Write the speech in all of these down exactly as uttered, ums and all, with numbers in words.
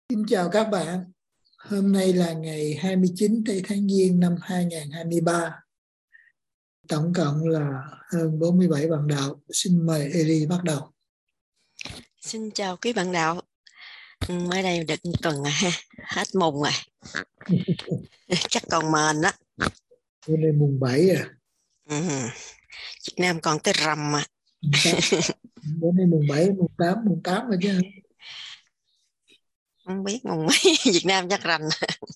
Xin chào các bạn. Hôm nay là ngày hai mươi chín tây tháng Giêng năm hai nghìn không trăm hai mươi ba. Tổng cộng là hơn bốn mươi bảy bạn đạo. Xin mời Eri bắt đầu. Xin chào quý bạn đạo. Ừ, mới đây được một tuần rồi ha, hết mùng rồi. Chắc còn mền á. Hôm nay mùng bảy à. Ừ. Việt Nam còn tới rằm mà. Mùng tám. Bữa nay mùng bảy, mùng tám, mùng tám rồi chứ. Không biết mùng mấy. Việt Nam chắc rằm.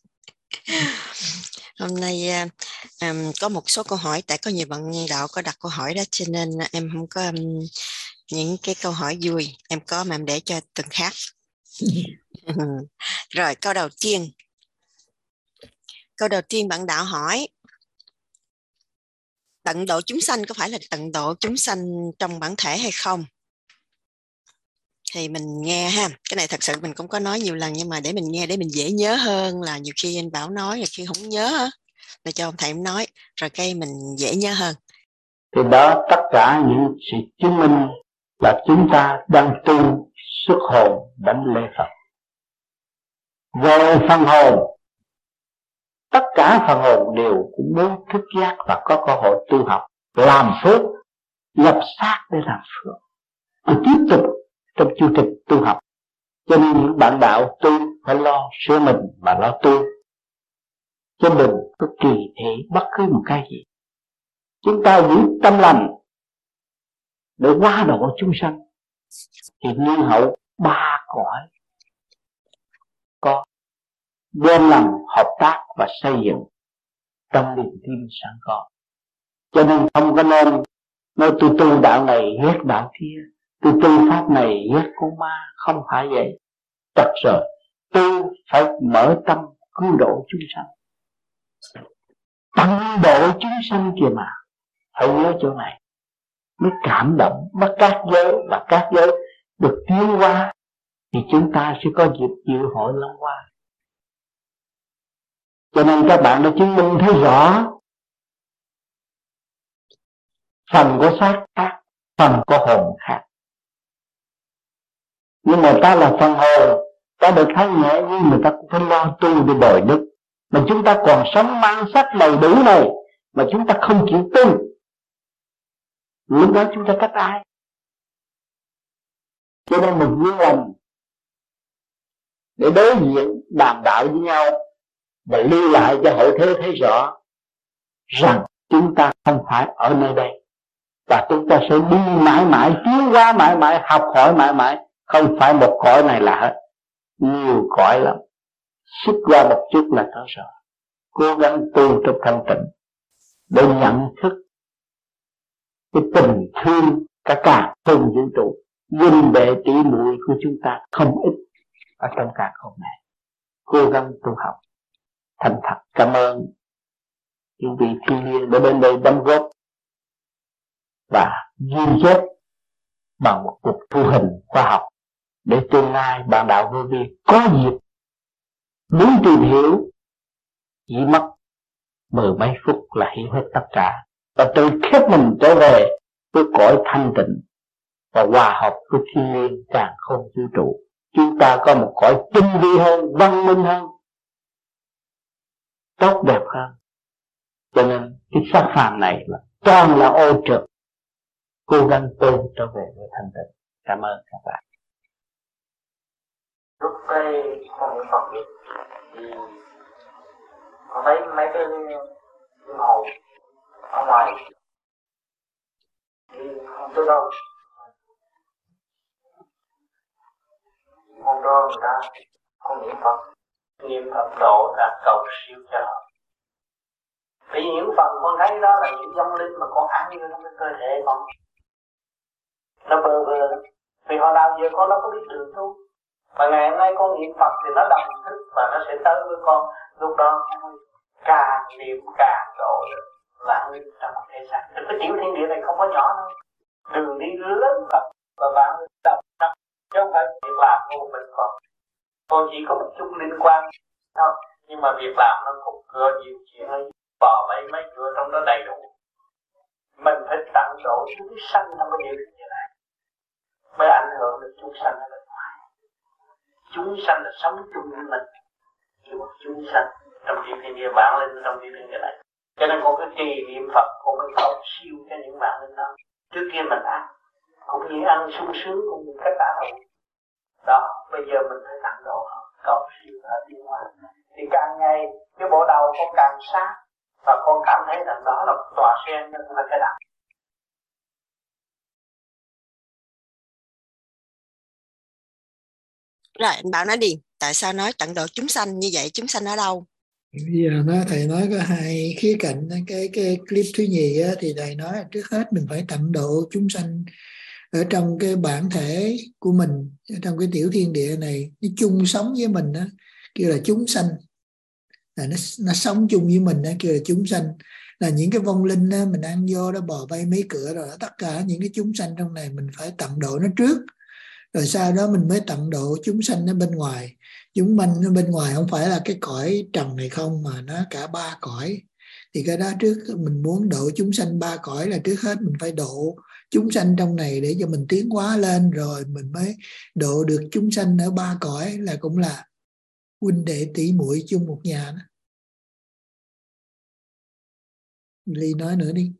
Hôm nay um, có một số câu hỏi, tại có nhiều bạn đạo có đặt câu hỏi đó, cho nên em không có um, những cái câu hỏi vui. Em có mà em để cho tuần khác. Rồi, câu đầu tiên. Câu đầu tiên bạn đạo hỏi: tận độ chúng sanh có phải là tận độ chúng sanh trong bản thể hay không? Thì mình nghe ha, cái này thật sự mình cũng có nói nhiều lần, nhưng mà để mình nghe để mình dễ nhớ hơn, là nhiều khi anh Bảo nói, nhiều khi không nhớ là cho ông thầy em nói, rồi cái mình dễ nhớ hơn. Thì đó, tất cả những sự chứng minh là chúng ta đang tu xuất hồn đánh lễ Phật. Về phần hồn, tất cả phần hồn đều cũng muốn thức giác và có cơ hội tu học, làm phước, nhập xác để làm phước, và tiếp tục trong chương trình tu học. Cho nên những bạn đạo tu phải lo sửa mình và lo tu, chứ đừng có kỳ thị bất cứ một cái gì. Chúng ta giữ tâm lành để hóa độ chúng sanh, thì nhân hậu ba cõi có đem lòng hợp tác và xây dựng trong niềm tin sẵn có. Cho nên không có nên nói tôi tu đạo này ghét đạo kia, tôi tu pháp này ghét con ma. Không phải vậy. Thật rồi, tu phải mở tâm cứu độ chúng sanh, tận độ chúng sanh kìa mà. Hãy nhớ chỗ này mới cảm động. Bắt các giới và các giới được tiến hóa, thì chúng ta sẽ có dịp dự hội long hoa. Cho nên các bạn đã chứng minh thấy rõ, phần có xác khác, phần có hồn khác. Nhưng mà ta là phần hồn, ta được thấy nhẹ, nhưng mà ta cũng phải lo tu để bồi đức. Mà chúng ta còn sống mang sắc đầy đủ này, mà chúng ta không chịu tu, lúc đó chúng ta trách ai? Cho nên mình duyên lành để đối diện đàm đạo với nhau, và lưu lại cho hậu thế thấy rõ rằng chúng ta không phải ở nơi đây, và chúng ta sẽ đi mãi mãi, tiến hóa mãi mãi, học hỏi mãi mãi. Không phải một cõi này là hết, nhiều cõi lắm. Xích qua một chút là tới rồi. Cố gắng tu trong thanh tịnh để nhận thức cái tình thương cả cả không vũ trụ, huynh đệ tỷ muội của chúng ta không ít ở trong cả không này. Cố gắng tu học thành thật. Cảm ơn những vị thiên liêng đã đến đây đóng góp và ghi chép bằng một cuộc thu hình khoa học, để tương lai bạn đạo vô vi có dịp muốn tìm hiểu, chỉ mất mười mấy phút là hiểu hết tất cả, và tự khép mình trở về với cõi thanh tịnh và hòa hợp với thiên liêng càn khôn vũ trụ. Chúng ta có một cõi tinh vi hơn, văn minh hơn, tốt đẹp hơn. Cho nên cái xác phàm này là toàn là ô trượt. Cố gắng tu trở về với thanh tịnh. Cảm ơn các bạn. Lúc cái con niệm Phật vậy thì con thấy mấy cái linh hồn ở ngoài thì không tới đâu, không đó người ta không niệm Phật, niệm Phật độ là cầu siêu cho họ. Vì những phần con thấy đó là những vong linh mà con ăn vô trong cái cơ thể con, nó bơ vơ. Vì họ làm gì con nó có biết đường tu. Và ngày hôm nay con niệm Phật thì nó đồng thức và nó sẽ tới với con. Lúc đó càng niệm càng độ được vạn linh trong một thể xác. Cái tiểu thiên địa này không có nhỏ đâu, đường đi lớn và và vạn linh đồng thức, chứ không phải việc làm của một mình con. Con chỉ có một chút liên quan thôi, nhưng mà việc làm nó cũng cửa nhiều chuyện ấy, bỏ mấy mấy cửa trong đó đầy đủ. Mình phải tận độ chúng sanh trong cái điều như này mới ảnh hưởng được chúng sanh ở bên ngoài. chúng sanh là sống chung với mình, kêu một chúng sanh trong thiên thiên địa bản linh trong thiên thiên địa này. Cho nên con cứ trì niệm Phật, con mới cầu siêu cho những bản linh đó. Trước kia mình ăn cũng như ăn sung sướng cũng như cách đã rồi đó, bây giờ mình phải tặng độ họ, cầu siêu ở thiên hóa. Thì càng ngày cái bộ đầu con càng sát và con cảm thấy rằng đó là một tòa sen nhưng không phải cái đạo. Rồi anh Bảo nói đi, tại sao nói tận độ chúng sanh như vậy? Chúng sanh ở đâu? Bây giờ nó thầy nói có hai khía cạnh. Cái cái clip thứ nhì á, thì thầy nói trước hết mình phải tận độ chúng sanh ở trong cái bản thể của mình, ở trong cái tiểu thiên địa này, nó chung sống với mình đó, kêu là chúng sanh. Là nó, nó sống chung với mình đó, kêu là chúng sanh. Là những cái vong linh đó, mình ăn vô đó bò bay mấy cửa rồi, tất cả những cái chúng sanh trong này mình phải tận độ nó trước, rồi sau đó mình mới tận độ chúng sanh ở bên ngoài. Chúng sanh ở bên ngoài không phải là cái cõi trần này không, mà nó cả ba cõi. Thì cái đó trước mình muốn độ chúng sanh ba cõi là trước hết mình phải độ chúng sanh trong này để cho mình tiến hóa lên, rồi mình mới độ được chúng sanh ở ba cõi, là cũng là huynh đệ tỷ muội chung một nhà đó. Ly nói nữa đi.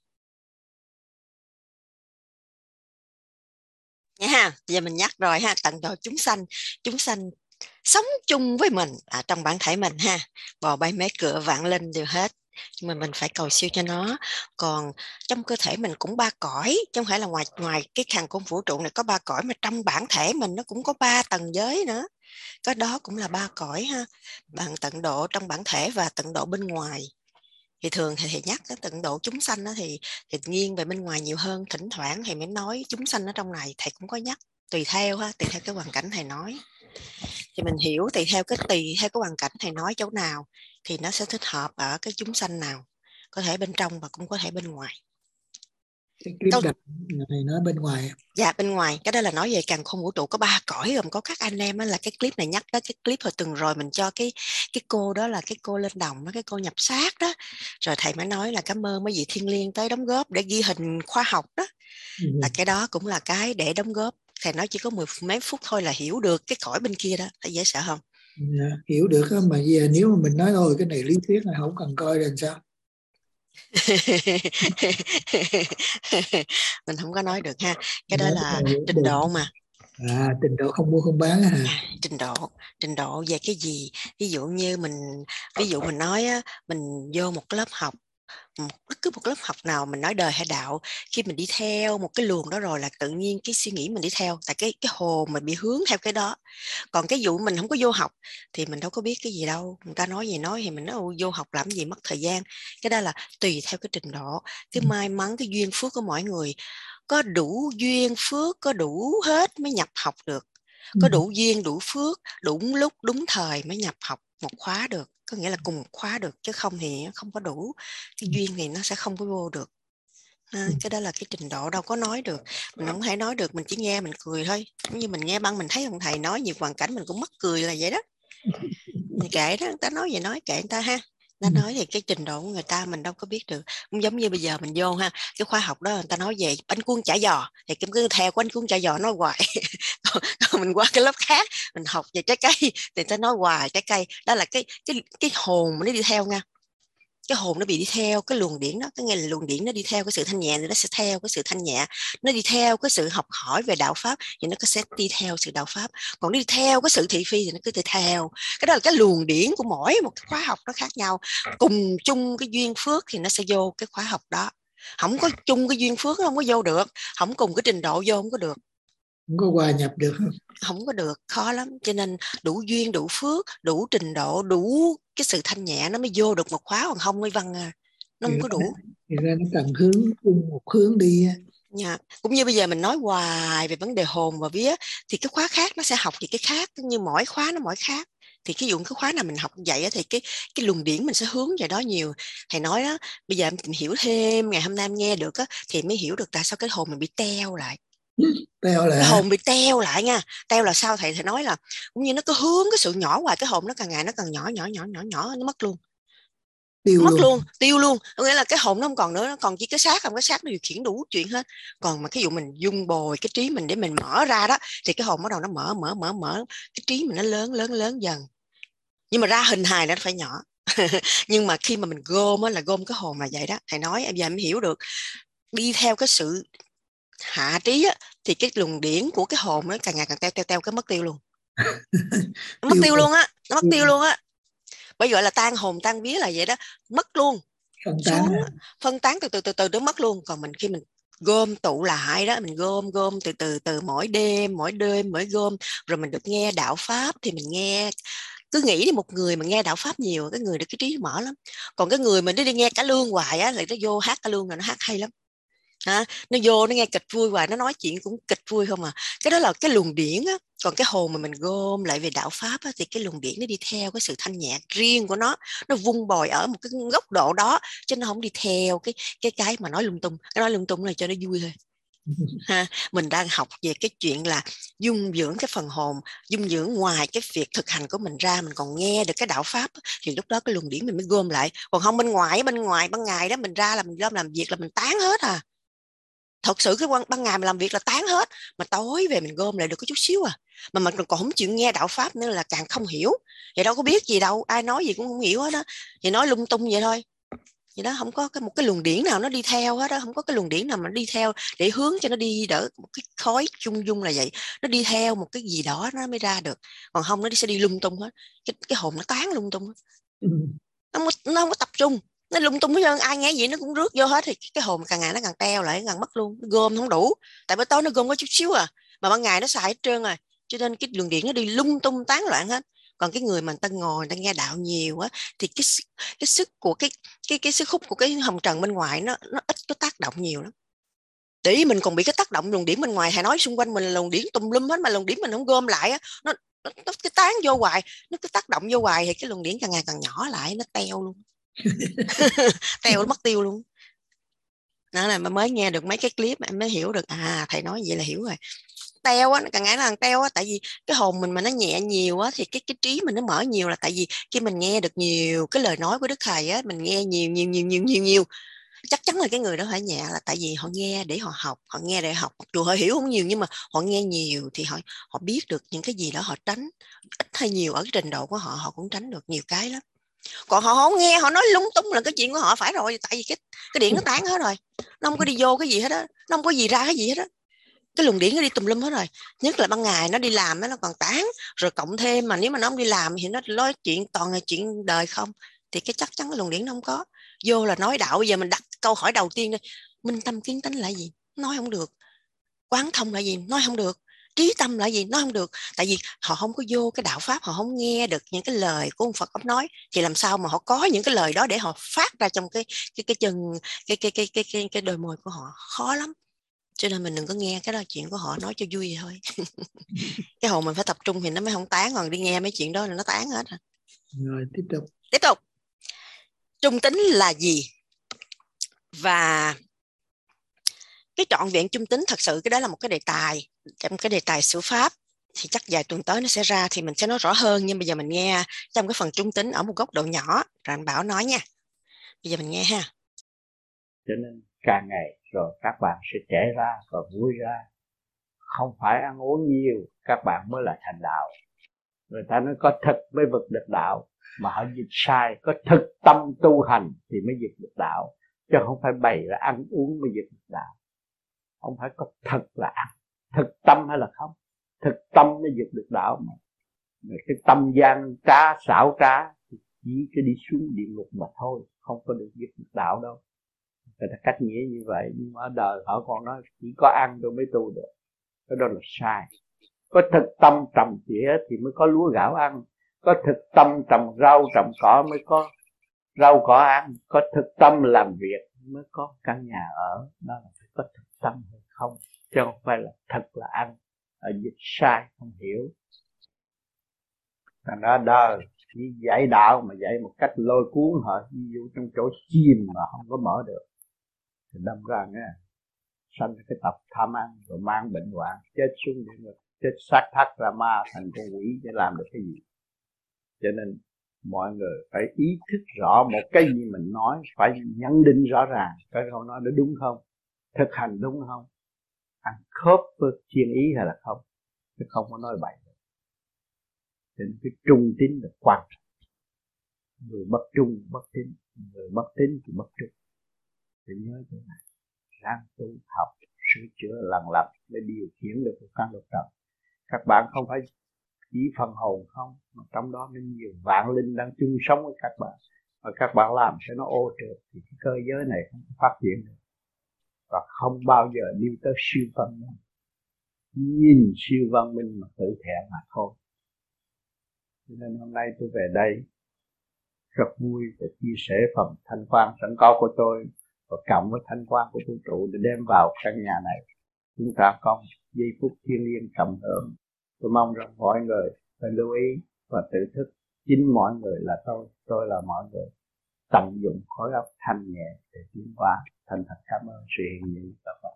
Nha ha, giờ mình nhắc rồi ha, tận độ chúng sanh, chúng sanh sống chung với mình ở trong bản thể mình ha, bò bay mấy cửa vạn linh đều hết, nhưng mà mình phải cầu siêu cho nó. Còn trong cơ thể mình cũng ba cõi, chứ không phải là ngoài ngoài cái khăn cung vũ trụ này có ba cõi, mà trong bản thể mình nó cũng có ba tầng giới nữa, cái đó cũng là ba cõi ha. Bạn tận độ trong bản thể và tận độ bên ngoài. Thì thường thì thầy nhắc cái tận độ chúng sanh đó thì, thì nghiêng về bên ngoài nhiều hơn, thỉnh thoảng thầy mới nói chúng sanh ở trong này, thầy cũng có nhắc, tùy theo ha, tùy theo cái hoàn cảnh thầy nói. Thì mình hiểu tùy theo cái tùy theo cái hoàn cảnh thầy nói chỗ nào thì nó sẽ thích hợp ở cái chúng sanh nào, có thể bên trong và cũng có thể bên ngoài. Cái clip Câu... này nói bên ngoài. Dạ bên ngoài, cái đó là nói về càn khôn vũ trụ có ba cõi gồm có các anh em á, là cái clip này nhắc đó, cái clip hồi tuần rồi mình cho cái cái cô đó là cái cô lên đồng đó, cái cô nhập xác đó, rồi thầy mới nói là cảm ơn mấy vị thiên liêng tới đóng góp để ghi hình khoa học đó, ừ. Là cái đó cũng là cái để đóng góp. Thầy nói chỉ có mười mấy phút thôi là hiểu được cái cõi bên kia đó, thấy dễ sợ không? Dạ, hiểu được đó, mà giờ nếu mà mình nói thôi cái này lý thuyết này không cần coi rồi sao? Mình không có nói được ha, cái đó là trình độ mà. À, trình độ không mua không bán hả? À, trình độ trình độ về cái gì? Ví dụ như mình ví dụ mình nói á, mình vô một lớp học, một, bất cứ một lớp học nào mình nói đời hay đạo, khi mình đi theo một cái luồng đó rồi là tự nhiên cái suy nghĩ mình đi theo, tại cái cái hồn mình bị hướng theo cái đó. Còn cái vụ mình không có vô học thì mình đâu có biết cái gì đâu, người ta nói gì nói thì mình nói vô học làm gì mất thời gian. Cái đó là tùy theo cái trình độ, cái may mắn, cái duyên phước của mỗi người. Có đủ duyên phước, có đủ hết mới nhập học được. Có đủ duyên, đủ phước, đúng lúc, đúng thời mới nhập học một khóa được. Có nghĩa là cùng một khóa được, chứ không thì không có đủ. Cái duyên thì nó sẽ không có vô được. À, cái đó là cái trình độ đâu có nói được. Mình không thể nói được, mình chỉ nghe mình cười thôi. Giống như mình nghe băng mình thấy ông thầy nói nhiều hoàn cảnh mình cũng mắc cười là vậy đó. Thì kệ đó, người ta nói vậy nói kệ người ta ha. Nó nói thì cái trình độ của người ta mình đâu có biết được. Cũng giống như bây giờ mình vô ha, cái khoa học đó người ta nói về bánh cuốn chả giò thì cũng cứ theo bánh cuốn chả giò nói hoài. Còn mình qua cái lớp khác mình học về trái cây thì người ta nói hoài trái cây. Đó là cái cái cái hồn nó đi theo nha. Cái hồn nó bị đi theo cái luồng điển đó, cái nghe là luồng điển nó đi theo cái sự thanh nhẹ thì nó sẽ theo cái sự thanh nhẹ, nó đi theo cái sự học hỏi về đạo pháp thì nó sẽ đi theo sự đạo pháp, còn đi theo cái sự thị phi thì nó cứ đi theo. Cái đó là cái luồng điển của mỗi một cái khóa học nó khác nhau, cùng chung cái duyên phước thì nó sẽ vô cái khóa học đó. Không có chung cái duyên phước nó không có vô được, không cùng cái trình độ vô không có được, không có hòa nhập được, không có được, khó lắm. Cho nên đủ duyên, đủ phước, đủ trình độ, đủ cái sự thanh nhẹ nó mới vô được một khóa, còn không mới văn nó không có đủ. Thì ra nó cần hướng cùng một hướng đi. Dạ. Cũng như bây giờ mình nói hoài về vấn đề hồn và vía thì cái khóa khác nó sẽ học về cái khác, như mỗi khóa nó mỗi khác. Thì cái dụng cái khóa nào mình học vậy thì cái cái luồng điển mình sẽ hướng về đó nhiều. Thầy nói đó, bây giờ em tìm hiểu thêm, ngày hôm nay em nghe được á thì mới hiểu được tại sao cái hồn mình bị teo lại. Teo lại. Cái hồn bị teo lại nha. Teo là sao thầy? Thầy nói là cũng như nó cứ hướng cái sự nhỏ hoài, cái hồn nó càng ngày nó càng nhỏ nhỏ nhỏ nhỏ nhỏ nó mất luôn. tiêu mất luôn. luôn, tiêu luôn. Có nghĩa là cái hồn nó không còn nữa, nó còn chỉ cái xác, không, cái xác nó điều khiển đủ chuyện hết. Còn mà cái dụ mình dung bồi cái trí mình để mình mở ra đó, thì cái hồn bắt đầu nó mở mở mở mở cái trí mình nó lớn lớn lớn dần. Nhưng mà ra hình hài nó phải nhỏ. Nhưng mà khi mà mình gom á, là gom cái hồn là vậy đó. Thầy nói em giờ em hiểu được, đi theo cái sự hạ trí á, thì cái luồng điển của cái hồn nó càng ngày càng teo teo teo, cái mất tiêu luôn. Nó mất Tiêu tiêu luôn. luôn á, nó mất Tiêu tiêu luôn. luôn á. Bởi gọi là tan hồn tan vía là vậy đó, mất luôn. Phân tán Xuống à. phân tán từ từ từ từ nó mất luôn. Còn mình khi mình gom tụ lại đó, mình gom gom từ từ từ mỗi đêm mỗi đêm mỗi gom, rồi mình được nghe đạo pháp. Thì mình nghe, cứ nghĩ đi, một người mà nghe đạo pháp nhiều, cái người đó cái trí mở lắm. Còn cái người mà nó đi nghe cả lương hoài á, là nó vô hát cả lương là nó hát hay lắm. À, nó vô nó nghe kịch vui hoài, nó nói chuyện cũng kịch vui không à. Cái đó là cái luồng điển á. Còn cái hồn mà mình gom lại về đạo pháp á, thì cái luồng điển nó đi theo cái sự thanh nhẹ riêng của nó, nó vung bồi ở một cái góc độ đó, chứ nó không đi theo cái cái cái mà nói lung tung. Cái nói lung tung là cho nó vui thôi. Ha, mình đang học về cái chuyện là dung dưỡng cái phần hồn, dung dưỡng ngoài cái việc thực hành của mình ra, mình còn nghe được cái đạo pháp, thì lúc đó cái luồng điển mình mới gom lại. Còn không bên ngoài bên ngoài ban ngày đó mình ra là mình làm làm việc là mình tán hết à. Thật sự cái ban ngày mình làm việc là tán hết, mà tối về mình gom lại được có chút xíu à. Mà mình còn không chịu nghe đạo pháp nữa là càng không hiểu. Vậy đâu có biết gì đâu, ai nói gì cũng không hiểu hết đó. Thì nói lung tung vậy thôi. Vậy đó, không có cái một cái luồng điển nào nó đi theo hết đó, không có cái luồng điển nào mà đi theo để hướng cho nó đi đỡ một cái khói chung dung là vậy. Nó đi theo một cái gì đó nó mới ra được. Còn không nó sẽ đi lung tung hết. Cái, cái hồn nó tán lung tung hết. Nó, nó không có tập trung, nó lung tung hết trơn, ai nghe gì nó cũng rước vô hết. Thì cái hồn càng ngày nó càng teo lại, càng mất luôn, nó gom không đủ. Tại buổi tối nó gom có chút xíu à, mà ban ngày nó xài hết trơn rồi, cho nên cái luồng điện nó đi lung tung tán loạn hết. Còn cái người mà người ta ngồi, người ta nghe đạo nhiều á, thì cái cái sức của cái cái cái sức hút của cái hồng trần bên ngoài nó nó ít có tác động nhiều lắm. Để ý mình còn bị cái tác động luồng điển bên ngoài, thầy nói xung quanh mình là luồng điển tùm lum hết, mà luồng điển mình không gom lại á, nó nó, nó cái tán vô hoài, nó cứ tác động vô hoài, thì cái luồng điển càng ngày càng nhỏ lại, nó teo luôn. Teo nó mất tiêu luôn. Đó là mới nghe được mấy cái clip em mới hiểu được, à thầy nói vậy là hiểu rồi. Teo á, càng ngày nó càng teo á, tại vì cái hồn mình mà nó nhẹ nhiều á, thì cái cái trí mình nó mở nhiều, là tại vì khi mình nghe được nhiều cái lời nói của Đức Thầy á, mình nghe nhiều nhiều nhiều nhiều nhiều nhiều, chắc chắn là cái người đó phải nhẹ, là tại vì họ nghe để họ học, họ nghe để học, dù họ hiểu không nhiều nhưng mà họ nghe nhiều thì họ họ biết được những cái gì đó, họ tránh ít hay nhiều ở cái trình độ của họ, họ cũng tránh được nhiều cái lắm. Còn họ không nghe, họ nói lung tung là cái chuyện của họ phải rồi, tại vì cái cái điện nó tán hết rồi, nó không có đi vô cái gì hết á, nó không có gì ra cái gì hết á, cái luồng điển nó đi tùm lum hết rồi. Nhất là ban ngày nó đi làm nó còn tán, rồi cộng thêm mà nếu mà nó không đi làm thì nó nói chuyện toàn là chuyện đời không, thì cái chắc chắn cái luồng điển nó không có vô. Là nói đạo bây giờ mình đặt câu hỏi đầu tiên đây, minh tâm kiến tánh là gì, nói không được. Quán thông là gì, nói không được. Trí tâm là gì, nói không được. Tại vì họ không có vô cái đạo pháp, họ không nghe được những cái lời của ông Phật ông nói, thì làm sao mà họ có những cái lời đó để họ phát ra trong cái cái cái chân cái cái cái cái cái, cái đôi môi của họ, khó lắm. Cho nên mình đừng có nghe cái đó, chuyện của họ nói cho vui thôi. Cái hồn mình phải tập trung thì nó mới không tán, còn đi nghe mấy chuyện đó là nó tán hết. Rồi tiếp tục. Tiếp tục. Trung tính là gì? Và cái trọn vẹn trung tính thật sự, cái đó là một cái đề tài trong cái đề tài sử pháp, thì chắc vài tuần tới nó sẽ ra thì mình sẽ nói rõ hơn. Nhưng bây giờ mình nghe trong cái phần trung tính ở một góc độ nhỏ, rồi anh Bảo nói nha. Bây giờ mình nghe ha. Cho nên càng ngày rồi các bạn sẽ trẻ ra và vui ra. Không phải ăn uống nhiều các bạn mới là thành đạo. Người ta nói có thực mới vực được đạo, mà họ dịch sai. Có thực tâm tu hành thì mới vực được đạo, chứ không phải bày là ăn uống mới vực được đạo. Không phải có thực là ăn, thực tâm hay là không. Thực tâm mới vực được đạo mà. Người cái tâm gian trá xảo trá thì chỉ cái đi xuống địa ngục mà thôi, không có được vực được đạo đâu. Người ta cách nghĩa như vậy, nhưng mà ở đời họ còn nói chỉ có ăn rồi mới tu được. Cái đó là sai. Có thực tâm trồng tỉa thì mới có lúa gạo ăn. Có thực tâm trồng rau trồng cỏ mới có rau cỏ ăn. Có thực tâm làm việc mới có căn nhà ở. Đó là phải có thực tâm hay không, chứ không phải là thật là ăn. Ở dịch sai không hiểu. Thành ra đời chỉ dạy đạo mà dạy một cách lôi cuốn họ, ví dụ trong chỗ chìm mà không có mở được thì đâm ra nghe sanh cái tập tham ăn, rồi mang bệnh hoạn, chết xuống địa ngục, chết xác thắt ra ma thành con quỷ để làm được cái gì. Cho nên Mọi người phải ý thức rõ một cái gì mình nói, phải nhận định rõ ràng cái câu nói đó đúng không, thực hành đúng không, ăn khớp với chuyên ý hay là không, chứ không có nói bậy. Nên cái trung tín là quan trọng. Người bất trung bất tín, người bất tín thì bất trung. Thì nhớ chỗ này, ráng tu học sửa chữa lần lần để điều khiển được cuộc căn lục trần. Các bạn không phải chỉ phần hồn không, mà trong đó nó nhiều vạn linh đang chung sống với các bạn, và các bạn làm cho nó ô trượt thì cái cơ giới này không phát triển được, và không bao giờ đi tới siêu văn minh. Nhìn siêu văn minh mà tự thẹn mà thôi. Cho nên hôm nay tôi về đây rất vui để chia sẻ phần thanh quan sẵn có của tôi, và cộng với thanh quan của vũ trụ để đem vào căn nhà này. Chúng ta có giây phút thiêng liêng cộng hưởng. Tôi mong rằng mọi người phải lưu ý và tự thức chính mọi người là tôi, tôi là mọi người. Tận dụng khối óc thanh nhẹ để tiến hóa. Thành thật cảm ơn sự hiện diện của các bạn.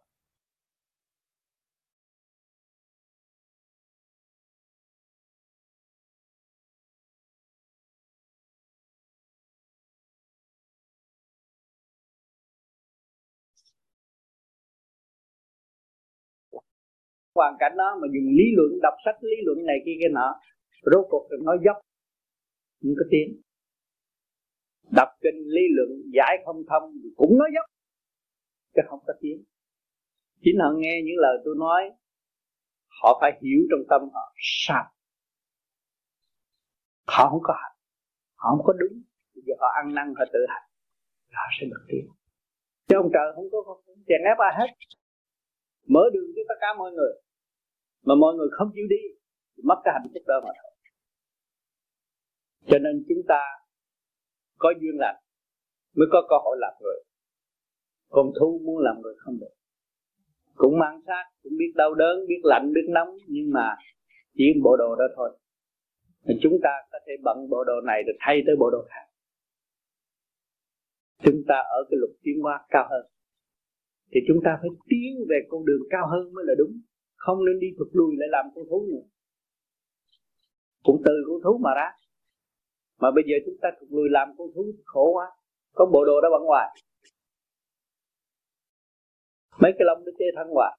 Hoàn cảnh đó mà dùng lý luận, đọc sách lý luận này kia kia nọ, rốt cuộc rồi nói dốc, không có tiếng. Đọc kinh lý luận giải không thông cũng nói dốc, chứ không có tiếng. Chính họ nghe những lời tôi nói, họ phải hiểu trong tâm họ sao. Họ không có hành, họ không có đúng, bây giờ họ ăn năn họ tự hành, họ sẽ được tiếng. Chứ ông trời không có chèn ép ai hết, mở đường cho tất cả mọi người, mà mọi người không chịu đi thì mất cái hạnh phúc đó mà thôi. Cho nên chúng ta có duyên lành mới có cơ hội làm người. Còn thú muốn làm người không được, cũng mang xác, cũng biết đau đớn, biết lạnh, biết nóng, nhưng mà chỉ bộ đồ đó thôi. Thì chúng ta có thể bận bộ đồ này rồi thay tới bộ đồ khác. Chúng ta ở cái lục tiến hóa cao hơn, thì chúng ta phải tiến về con đường cao hơn mới là đúng. Không nên đi thụt lùi lại làm con thú nữa. Cũng từ con thú mà ra. Mà bây giờ chúng ta thụt lùi làm con thú khổ quá. Có bộ đồ đó bận hoài, mấy cái lông nó chê thân hoài.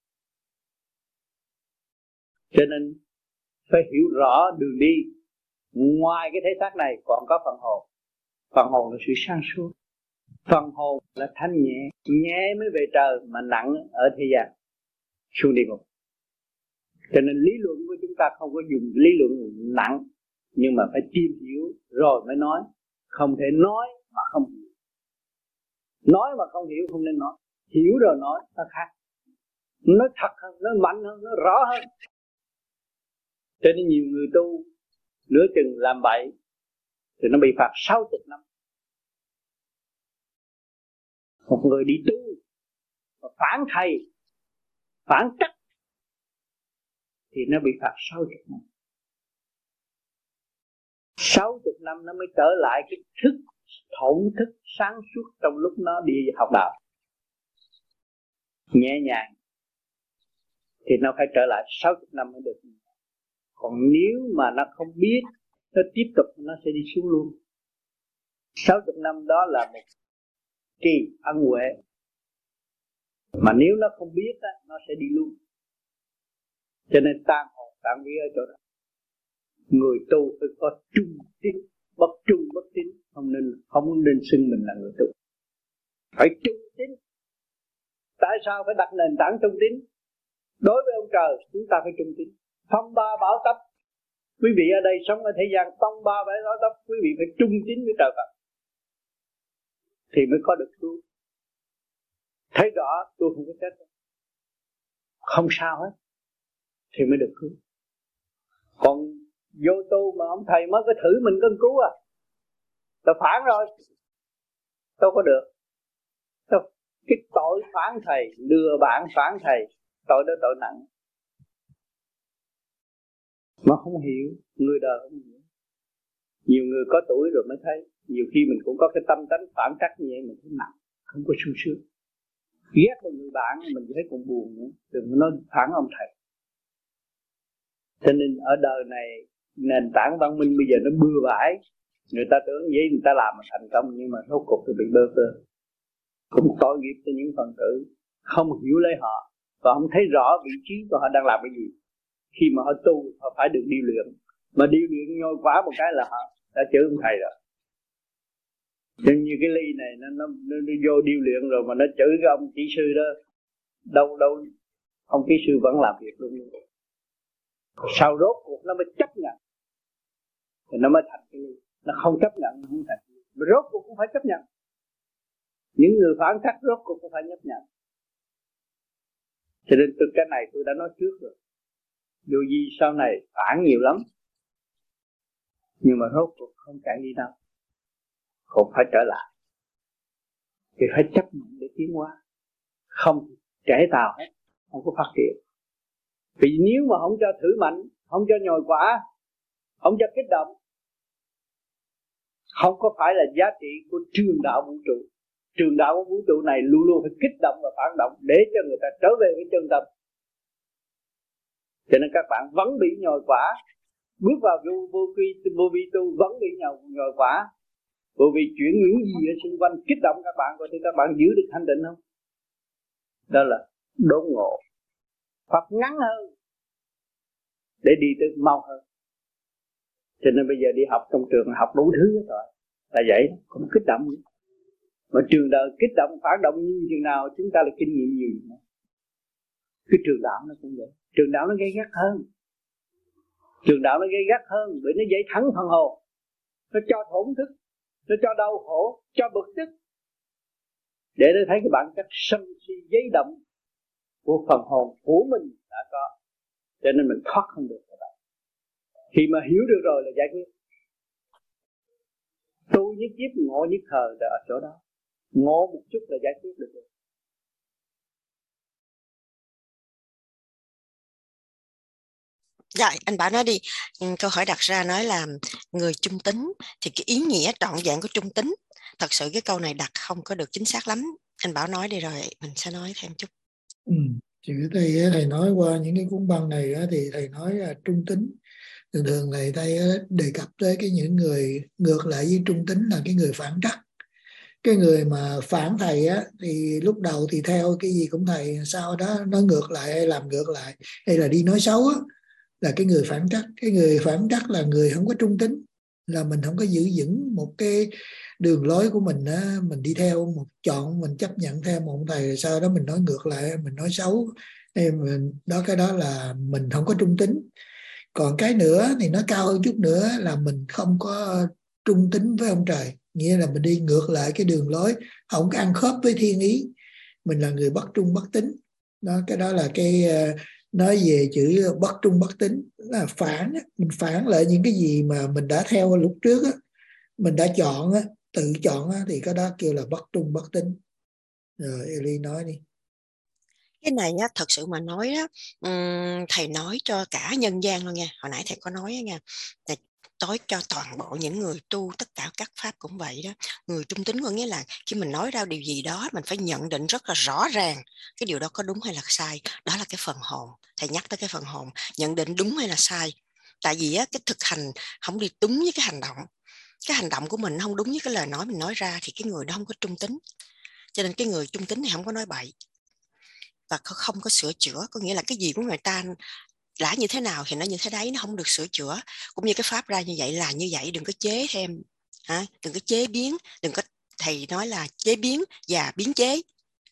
Cho nên phải hiểu rõ đường đi. Ngoài cái thể xác này còn có phần hồn. Phần hồn là sự sáng suốt. Phần hồn là thanh nhẹ. Nhẹ mới về trời, mà nặng ở thế gian xuống địa ngục. Cho nên lý luận của chúng ta không có dùng lý luận nặng, nhưng mà phải tìm hiểu rồi mới nói. Không thể nói mà không hiểu. Nói mà không hiểu không nên nói. Hiểu rồi nói nó khác. Nó thật hơn, nó mạnh hơn, nó rõ hơn. Cho nên nhiều người tu nửa chừng làm bậy thì nó bị phạt sáu mươi năm. Một người đi tu mà phản thầy, phản trách thì nó bị phạt sáu mươi năm. sáu mươi năm nó mới trở lại cái thức thổn thức sáng suốt trong lúc nó đi học đạo. Nhẹ nhàng thì nó phải trở lại sáu mươi năm mới được. Còn nếu mà nó không biết, nó tiếp tục nó sẽ đi xuống luôn. sáu mươi năm đó là một kỳ ân huệ. Mà nếu nó không biết á, nó sẽ đi luôn. Cho nên tan hồn tan vía ở chỗ đó. Người tu phải có trung tín, bất trung bất tín, không nên không nên xưng mình là người tu. Phải trung tín. Tại sao phải đặt nền tảng trung tín? Đối với ông trời chúng ta phải trung tín. Phong ba bão táp, quý vị ở đây sống ở thế gian, phong ba bão táp, quý vị phải trung tín với trời Phật thì mới có được cứu. Thấy rõ tôi không có chết, không sao hết thì mới được cứu. Còn vô tu mà ông thầy mới có thử mình cân cứu à, tôi phản rồi, đâu có được. Đâu. Cái tội phản thầy, lừa bạn phản thầy, tội đó tội nặng. Mà không hiểu, người đời không hiểu. Nhiều người có tuổi rồi mới thấy. Nhiều khi mình cũng có cái tâm tánh phản trắc như vậy, mình thấy nặng, không có sung sướng. Ghét một người bạn mình thấy cũng buồn nữa, đừng nói phản ông thầy. Cho nên ở đời này nền tảng văn minh bây giờ nó bừa bãi, Người ta tưởng vậy người ta làm mà thành công, nhưng mà rốt cuộc thì bị bơ vơ. Cũng tội nghiệp cho những phần tử không hiểu lấy họ và không thấy rõ vị trí của họ đang làm cái gì. Khi mà họ tu, họ phải được điều luyện, mà điều luyện nhồi quá một cái là họ đã chữ ông thầy rồi. Nhưng như cái ly này nó, nó, nó, nó vô điều luyện rồi mà nó chữ cái ông kỹ sư đó, đâu đâu ông kỹ sư vẫn làm việc luôn. Sau rốt cuộc nó mới chấp nhận thì nó mới thành cái ly. Nó không chấp nhận nó không thành. Mà rốt cuộc cũng phải chấp nhận. Những người phản trắc rốt cuộc cũng phải chấp nhận. Cho nên từ cái này tôi đã nói trước rồi. Dù gì sau này phản nhiều lắm, nhưng mà rốt cuộc không chạy đi đâu, còn phải trở lại. Thì phải chấp nhận để tiến hóa. Không trễ tàu hết, không có phát triển. Vì nếu mà không cho thử mạnh, không cho nhồi quả, không cho kích động, không có phải là giá trị của trường đạo vũ trụ. Trường đạo của vũ trụ này luôn luôn phải kích động và phản động để cho người ta trở về với chân tâm. Cho nên các bạn vẫn bị nhồi quả, bước vào vô vô vi vô vi tu vẫn bị nhồi nhồi quả, bởi vì chuyện những gì ở xung quanh kích động các bạn, có thể các bạn giữ được thanh tịnh không? Đó là đốn ngộ, hoặc ngắn hơn để đi tới mau hơn. Cho nên bây giờ đi học trong trường học đủ thứ hết rồi, là vậy, không kích động nữa. Mà trường đời kích động phản động như chừng nào chúng ta là kinh nghiệm gì nữa. Cái trường đạo nó cũng vậy, trường đạo nó gây gắt hơn, trường đạo nó gây gắt hơn bởi nó dậy thẳng phần hồn, nó cho thổn thức, nó cho đau khổ, cho bực tức, để nó thấy cái bản chất sân si giấy động của phần hồn của mình đã có, cho nên mình thoát không được các bạn. Khi mà hiểu được rồi là giải quyết. Tu nhất kiếp ngộ nhất thời là ở chỗ đó, ngộ một chút là giải quyết được rồi. Rồi, anh Bảo nói đi. Câu hỏi đặt ra nói là người trung tính, thì cái ý nghĩa trọn vẹn của trung tính, thật sự cái câu này đặt không có được chính xác lắm. Anh Bảo nói đi rồi mình sẽ nói thêm chút. Ừ. Thì thầy thầy nói qua những cái cuốn băng này thì thầy nói là trung tính. Thường thường thầy thầy đề cập tới cái những người ngược lại với trung tính là cái người phản trắc. Cái người mà phản thầy á thì lúc đầu thì theo cái gì cũng thầy, sau đó nó ngược lại hay làm ngược lại hay là đi nói xấu á, là cái người phản trắc. Cái người phản trắc là người không có trung tính, là mình không có giữ vững một cái đường lối của mình á, mình đi theo một chọn, mình chấp nhận theo một thầy rồi sau đó mình nói ngược lại, mình nói xấu mình, đó cái đó là mình không có trung tính. Còn cái nữa thì nó cao hơn chút nữa là mình không có trung tính với ông trời, nghĩa là mình đi ngược lại cái đường lối, không có ăn khớp với thiên ý, mình là người bất trung bất tín. Đó, cái đó là cái nói về chữ bất trung bất tín, là phản. Mình phản lại những cái gì mà mình đã theo lúc trước á, mình đã chọn á, tự chọn á, thì cái đó kêu là bất trung bất tín. Rồi Eli nói đi. Cái này á, thật sự mà nói đó, um, thầy nói cho cả nhân gian luôn nha. Hồi nãy thầy có nói đó nha, thầy nói cho toàn bộ những người tu, tất cả các pháp cũng vậy đó. Người trung tính có nghĩa là khi mình nói ra điều gì đó, mình phải nhận định rất là rõ ràng cái điều đó có đúng hay là sai. Đó là cái phần hồn. Thầy nhắc tới cái phần hồn, nhận định đúng hay là sai. Tại vì á, cái thực hành không đi đúng với cái hành động. Cái hành động của mình không đúng với cái lời nói mình nói ra thì cái người đó không có trung tính. Cho nên cái người trung tính thì không có nói bậy và không có sửa chữa, có nghĩa là cái gì của người ta đã như thế nào thì nó như thế đấy, nó không được sửa chữa. Cũng như cái pháp ra như vậy là như vậy, đừng có chế thêm, hả? Đừng có chế biến, đừng có, thầy nói là chế biến và biến chế.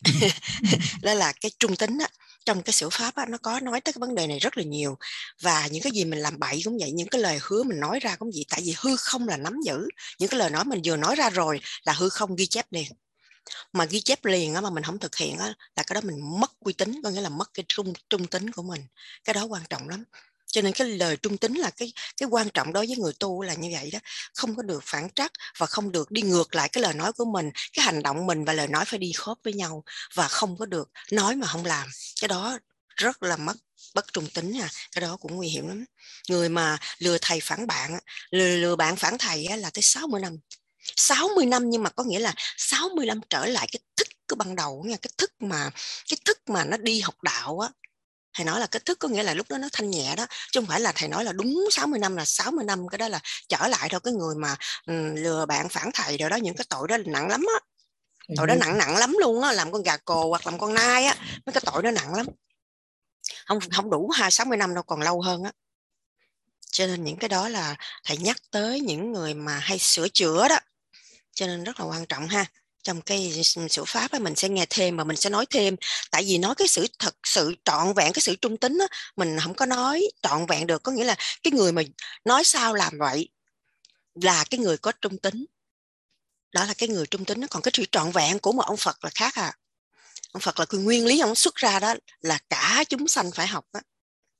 Đó là cái trung tính á. Trong cái sử pháp á, nó có nói tới cái vấn đề này rất là nhiều. Và những cái gì mình làm bậy cũng vậy, những cái lời hứa mình nói ra cũng vậy. Tại vì hư không là nắm giữ, những cái lời nói mình vừa nói ra rồi là hư không ghi chép liền. Mà ghi chép liền á, mà mình không thực hiện á, là cái đó mình mất uy tín, có nghĩa là mất cái trung, trung tính của mình. Cái đó quan trọng lắm. Cho nên cái lời trung tính là cái, cái quan trọng đối với người tu là như vậy đó. Không có được phản trắc và không được đi ngược lại cái lời nói của mình. Cái hành động mình và lời nói phải đi khớp với nhau. Và không có được nói mà không làm. Cái đó rất là mất bất trung tính nha. Cái đó cũng nguy hiểm lắm. Người mà lừa thầy phản bạn, lừa, lừa bạn phản thầy á, là tới sáu mươi năm. sáu mươi năm, nhưng mà có nghĩa là sáu mươi năm trở lại cái thức của ban đầu nha, cái thức mà cái thức mà nó đi học đạo á, Thầy nói là kết thức có nghĩa là lúc đó nó thanh nhẹ đó, chứ không phải là thầy nói là đúng sáu mươi năm là sáu mươi năm, cái đó là trở lại thôi. Cái người mà um, lừa bạn phản thầy rồi đó, những cái tội đó là nặng lắm á. Tội đó nặng nặng lắm luôn á, làm con gà cồ hoặc làm con nai á, mấy cái tội đó nặng lắm. Không không đủ hai sáu mươi năm đâu, còn lâu hơn á. Cho nên những cái đó là thầy nhắc tới những người mà hay sửa chữa đó, cho nên rất là quan trọng ha. Trong cái sửa pháp á, mình sẽ nghe thêm và mình sẽ nói thêm. Tại vì nói cái sự thật sự trọn vẹn, cái sự trung tính á, mình không có nói trọn vẹn được. Có nghĩa là cái người mà nói sao làm vậy là cái người có trung tính, đó là cái người trung tính. Còn cái sự trọn vẹn của một ông Phật là khác à. Ông Phật là cái nguyên lý ông xuất ra đó là cả chúng sanh phải học đó.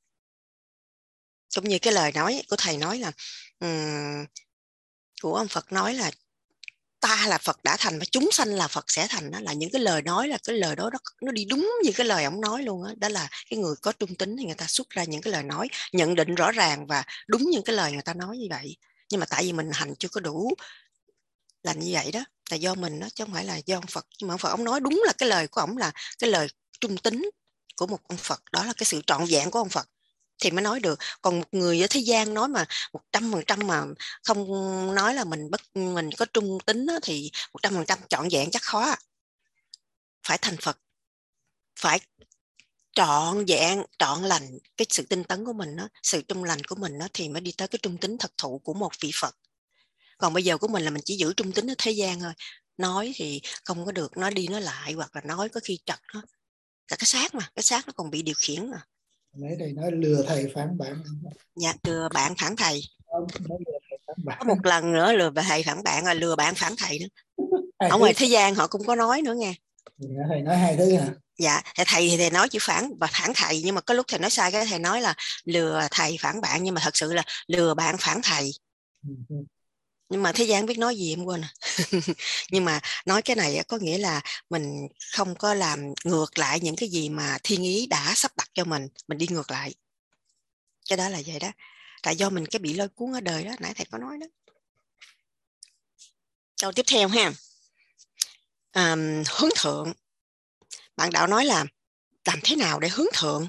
Cũng như cái lời nói của thầy nói là um, của ông Phật nói là ta là Phật đã thành và chúng sanh là Phật sẽ thành, đó là những cái lời nói, là cái lời đó nó đi đúng như cái lời ông nói luôn đó. Đó là cái người có trung tính thì người ta xuất ra những cái lời nói nhận định rõ ràng và đúng những cái lời người ta nói như vậy. Nhưng mà tại vì mình hành chưa có đủ là như vậy đó, là do mình đó, chứ không phải là do ông Phật. Nhưng mà ông Phật ông nói đúng là cái lời của ông là cái lời trung tính của một ông Phật, đó là cái sự trọn vẹn của ông Phật thì mới nói được. Còn một người ở thế gian nói mà một trăm phần trăm mà không nói là mình bất mình có trung tính đó, thì một trăm phần trăm trọn vẹn chắc khó. Phải thành Phật, phải trọn vẹn, trọn lành cái sự tinh tấn của mình đó, sự trung lành của mình đó, thì mới đi tới cái trung tính thật thụ của một vị Phật. Còn bây giờ của mình là mình chỉ giữ trung tính ở thế gian thôi, nói thì không có được, nói đi nói lại, hoặc là nói có khi trật đó. Là cái xác mà, cái xác nó còn bị điều khiển mà. Nãy thầy nói lừa thầy phản bạn. Dạ, lừa bạn phản thầy. Bạn. Có một lần nữa lừa thầy phản bạn, là lừa bạn phản thầy nữa. Ở ngoài thế gian họ cũng có nói nữa nghe. Thầy nói hai thứ hả? Dạ, thầy thì thầy nói chữ phản và phản thầy, nhưng mà có lúc thầy nói sai, cái thầy nói là lừa thầy phản bạn, nhưng mà thật sự là lừa bạn phản thầy. Ừ. Nhưng mà thế gian biết nói gì em quên à. Nhưng mà nói cái này có nghĩa là mình không có làm ngược lại những cái gì mà thiên ý đã sắp đặt cho mình, mình đi ngược lại. Cái đó là vậy đó. Tại do mình cái bị lôi cuốn ở đời đó, nãy thầy có nói đó. Câu tiếp theo ha. À, hướng thượng. Bạn đạo nói là làm thế nào để hướng thượng?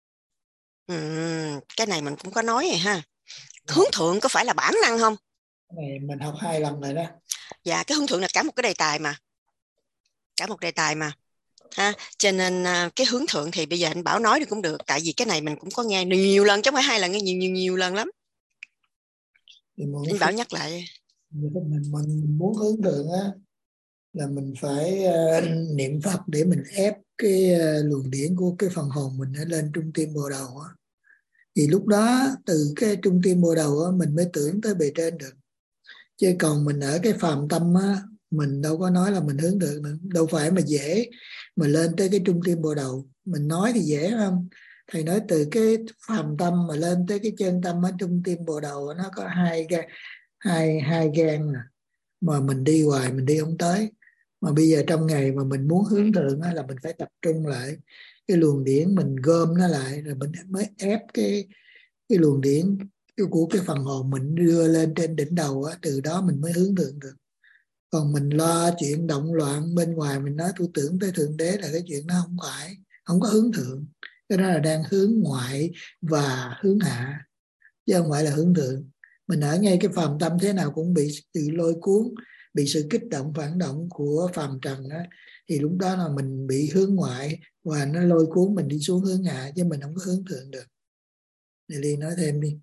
Uhm, cái này mình cũng có nói rồi ha. Hướng thượng có phải là bản năng không? Cái này mình học hai lần rồi đó. Dạ, cái hướng thượng là cả một cái đề tài mà. Cả một đề tài mà. Ha, cho nên cái hướng thượng thì bây giờ anh Bảo nói thì cũng được. Tại vì cái này mình cũng có nghe nhiều lần, chứ không phải hai lần, nghe nhiều nhiều nhiều lần lắm. Anh Bảo nhắc lại. Mình, mình muốn hướng thượng á, là mình phải uh, niệm Phật để mình ép cái uh, luồng điển của cái phần hồn mình nó lên trung tim bồ đầu á. Thì lúc đó từ cái trung tim bồ đầu á, mình mới tưởng tới bề trên được. Chứ còn mình ở cái phàm tâm á, mình đâu có nói là mình hướng thượng nữa. Đâu phải mà dễ mà lên tới cái trung tim bồ đầu. Mình nói thì dễ không? Thầy nói từ cái phàm tâm mà lên tới cái chân tâm ở trung tim bồ đầu, nó có hai hai hai gan mà. mà mình đi hoài mình đi không tới. Mà bây giờ trong ngày mà mình muốn hướng thượng á, là mình phải tập trung lại cái luồng điển, mình gom nó lại rồi mình mới ép cái cái luồng điển của cái phần hồn mình đưa lên trên đỉnh đầu á, từ đó mình mới hướng thượng được. Còn mình lo chuyện động loạn bên ngoài, mình nói tôi tưởng tới thượng đế, là cái chuyện đó không phải, không có hướng thượng. Cái đó là đang hướng ngoại và hướng hạ, chứ không phải là hướng thượng. Mình ở ngay cái phàm tâm thế nào cũng bị sự lôi cuốn, bị sự kích động phản động của phàm trần đó, thì lúc đó là mình bị hướng ngoại và nó lôi cuốn mình đi xuống hướng hạ, chứ mình không có hướng thượng được. Để Ly nói thêm đi.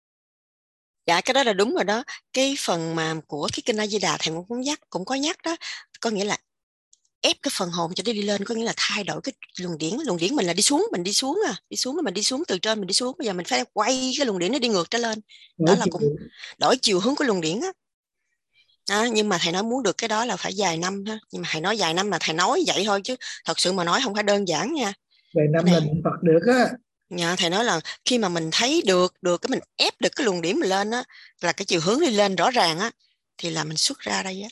Dạ, cái đó là đúng rồi đó. Cái phần mà của cái kinh A Di Đà thầy cũng nhắc, cũng có nhắc đó, có nghĩa là ép cái phần hồn cho nó đi lên, có nghĩa là thay đổi cái luồng điển. Luồng điển mình là đi xuống, mình đi xuống à, đi xuống là mình đi xuống từ trên mình đi xuống. Bây giờ mình phải quay cái luồng điển nó đi ngược trở lên. Đó đổi là cũng đổi chiều hướng của luồng điển á. À, nhưng mà thầy nói muốn được cái đó là phải vài năm ha. Nhưng mà thầy nói vài năm mà thầy nói vậy thôi, chứ thật sự mà nói không phải đơn giản nha. Vài năm là niệm Phật được á. Dạ, thầy nói là khi mà mình thấy được được cái mình ép được cái luồng điểm mình lên á, là cái chiều hướng đi lên rõ ràng á, thì là mình xuất ra đây á.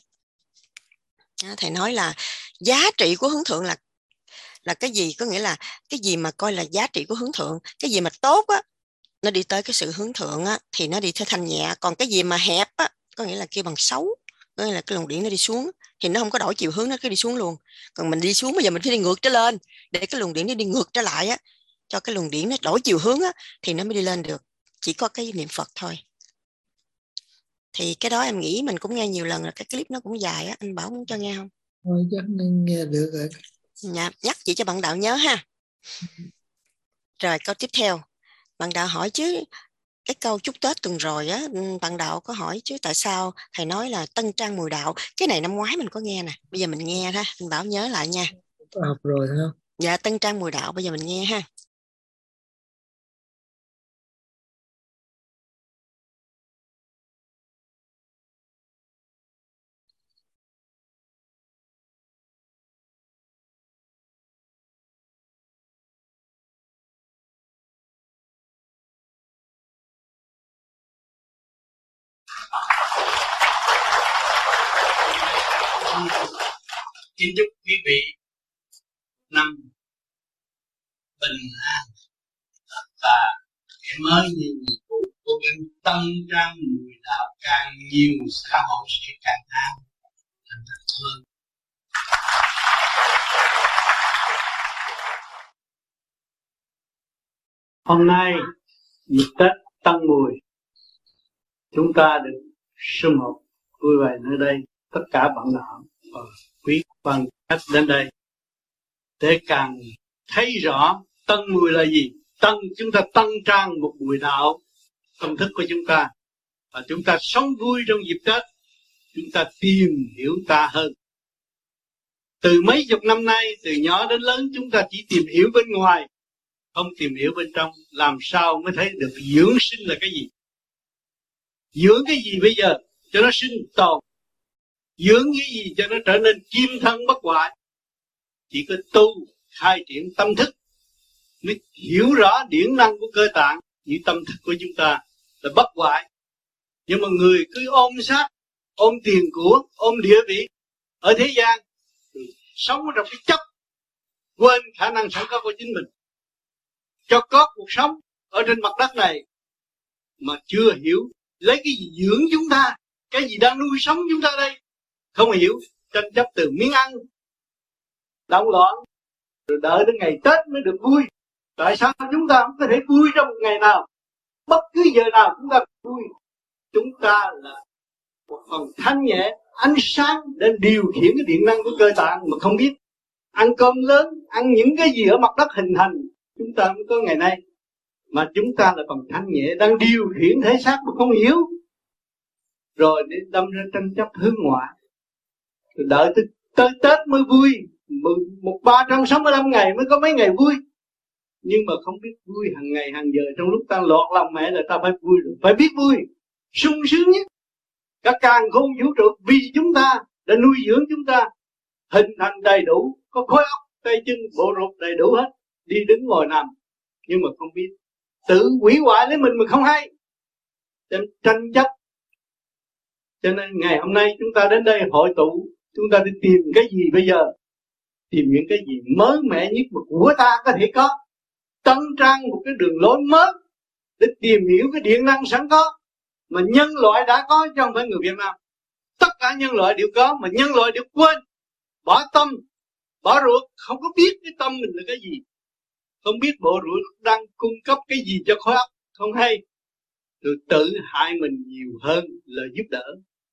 À, thầy nói là giá trị của hướng thượng là là cái gì? Có nghĩa là cái gì mà coi là giá trị của hướng thượng, cái gì mà tốt á, nó đi tới cái sự hướng thượng á, thì nó đi theo thanh nhẹ. Còn cái gì mà hẹp á, có nghĩa là kêu bằng xấu, có nghĩa là cái luồng điển nó đi xuống, thì nó không có đổi chiều hướng, nó cứ đi xuống luôn. Còn mình đi xuống, bây giờ mình phải đi ngược trở lên để cái luồng điển nó đi ngược trở lại á, cho cái luồng điển nó đổi chiều hướng á, thì nó mới đi lên được. Chỉ có cái niệm Phật thôi. Thì cái đó em nghĩ mình cũng nghe nhiều lần rồi, cái clip nó cũng dài á, anh Bảo muốn cho nghe không? Thôi chắc nên nghe được rồi. Dạ, nhắc chị cho bạn đạo nhớ ha. Rồi câu tiếp theo, bạn đạo hỏi chứ cái câu chúc Tết tuần rồi á, bạn đạo có hỏi chứ tại sao thầy nói là tân trang mùi đạo. Cái này năm ngoái mình có nghe nè, bây giờ mình nghe ha, anh Bảo nhớ lại nha. Có học rồi không? Dạ, tân trang mùi đạo, bây giờ mình nghe ha. Kính chúc quý vị năm bình an và cái mới như nhiệm vụ cố gắng tăng trang mùi đạo càng nhiều, xã hội sẽ càng an thành thật hơn. Hôm nay dịp Tết Tân Mùi, chúng ta được sum họp vui vẻ nơi đây, tất cả bạn đạo và quý quan khách đến đây để càng thấy rõ Tân Mùi là gì. Tân, chúng ta tăng trang một mùi đạo tâm thức của chúng ta, và chúng ta sống vui trong dịp Tết. Chúng ta tìm hiểu ta hơn. Từ mấy chục năm nay, từ nhỏ đến lớn, chúng ta chỉ tìm hiểu bên ngoài, không tìm hiểu bên trong. Làm sao mới thấy được dưỡng sinh là cái gì? Dưỡng cái gì bây giờ cho nó sinh tồn? Dưỡng cái gì cho nó trở nên kim thân bất hoại? Chỉ có tu, khai triển tâm thức mới hiểu rõ điển năng của cơ tạng. Như tâm thức của chúng ta là bất hoại, nhưng mà người cứ ôm sát, ôm tiền của, ôm địa vị ở thế gian, sống trong cái chấp, quên khả năng sẵn có của chính mình, cho có cuộc sống ở trên mặt đất này mà chưa hiểu lấy cái gì dưỡng chúng ta, cái gì đang nuôi sống chúng ta đây. Không hiểu, tranh chấp từ miếng ăn, động loạn, rồi đợi đến ngày Tết mới được vui. Tại sao chúng ta không có thể vui trong một ngày nào? Bất cứ giờ nào chúng ta vui. Chúng ta là một phần thanh nhẹ, ánh sáng để điều khiển cái điện năng của cơ tạng mà không biết. Ăn cơm lớn, ăn những cái gì ở mặt đất hình thành, chúng ta mới có ngày nay. Mà chúng ta là phần thanh nhẹ đang điều khiển thể xác mà không hiểu. Rồi để đâm ra tranh chấp hướng ngoại. Rồi đợi tới, tới Tết mới vui. Một ba trăm sáu mươi lăm ngày mới có mấy ngày vui. Nhưng mà không biết vui hàng ngày hàng giờ. Trong lúc ta lọt lòng mẹ là ta phải vui rồi. Phải biết vui, sung sướng nhất. Cả càn khôn vũ trụ vì chúng ta đã nuôi dưỡng chúng ta hình thành đầy đủ, có khối óc, tay chân, bộ ruột đầy đủ hết, đi đứng ngồi nằm, nhưng mà không biết, tự hủy hoại lấy mình mà không hay, nên tranh chấp. Cho nên ngày hôm nay chúng ta đến đây hội tụ, chúng ta đi tìm cái gì bây giờ? Tìm những cái gì mới mẻ nhất mà của ta có thể có, tân trang một cái đường lối mới để tìm hiểu cái điện năng sẵn có mà nhân loại đã có, chứ không phải người Việt Nam. Tất cả nhân loại đều có, mà nhân loại đều quên, bỏ tâm, bỏ ruột, không có biết cái tâm mình là cái gì, không biết bộ ruột đang cung cấp cái gì cho khối óc, không hay, rồi tự hại mình nhiều hơn là giúp đỡ.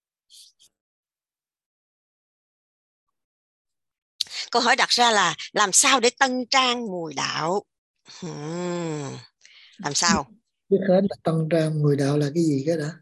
Câu hỏi đặt ra là làm sao để tân trang mùi đạo? Hmm. Làm sao? Biết hết là tân trang mùi đạo là cái gì cái đã?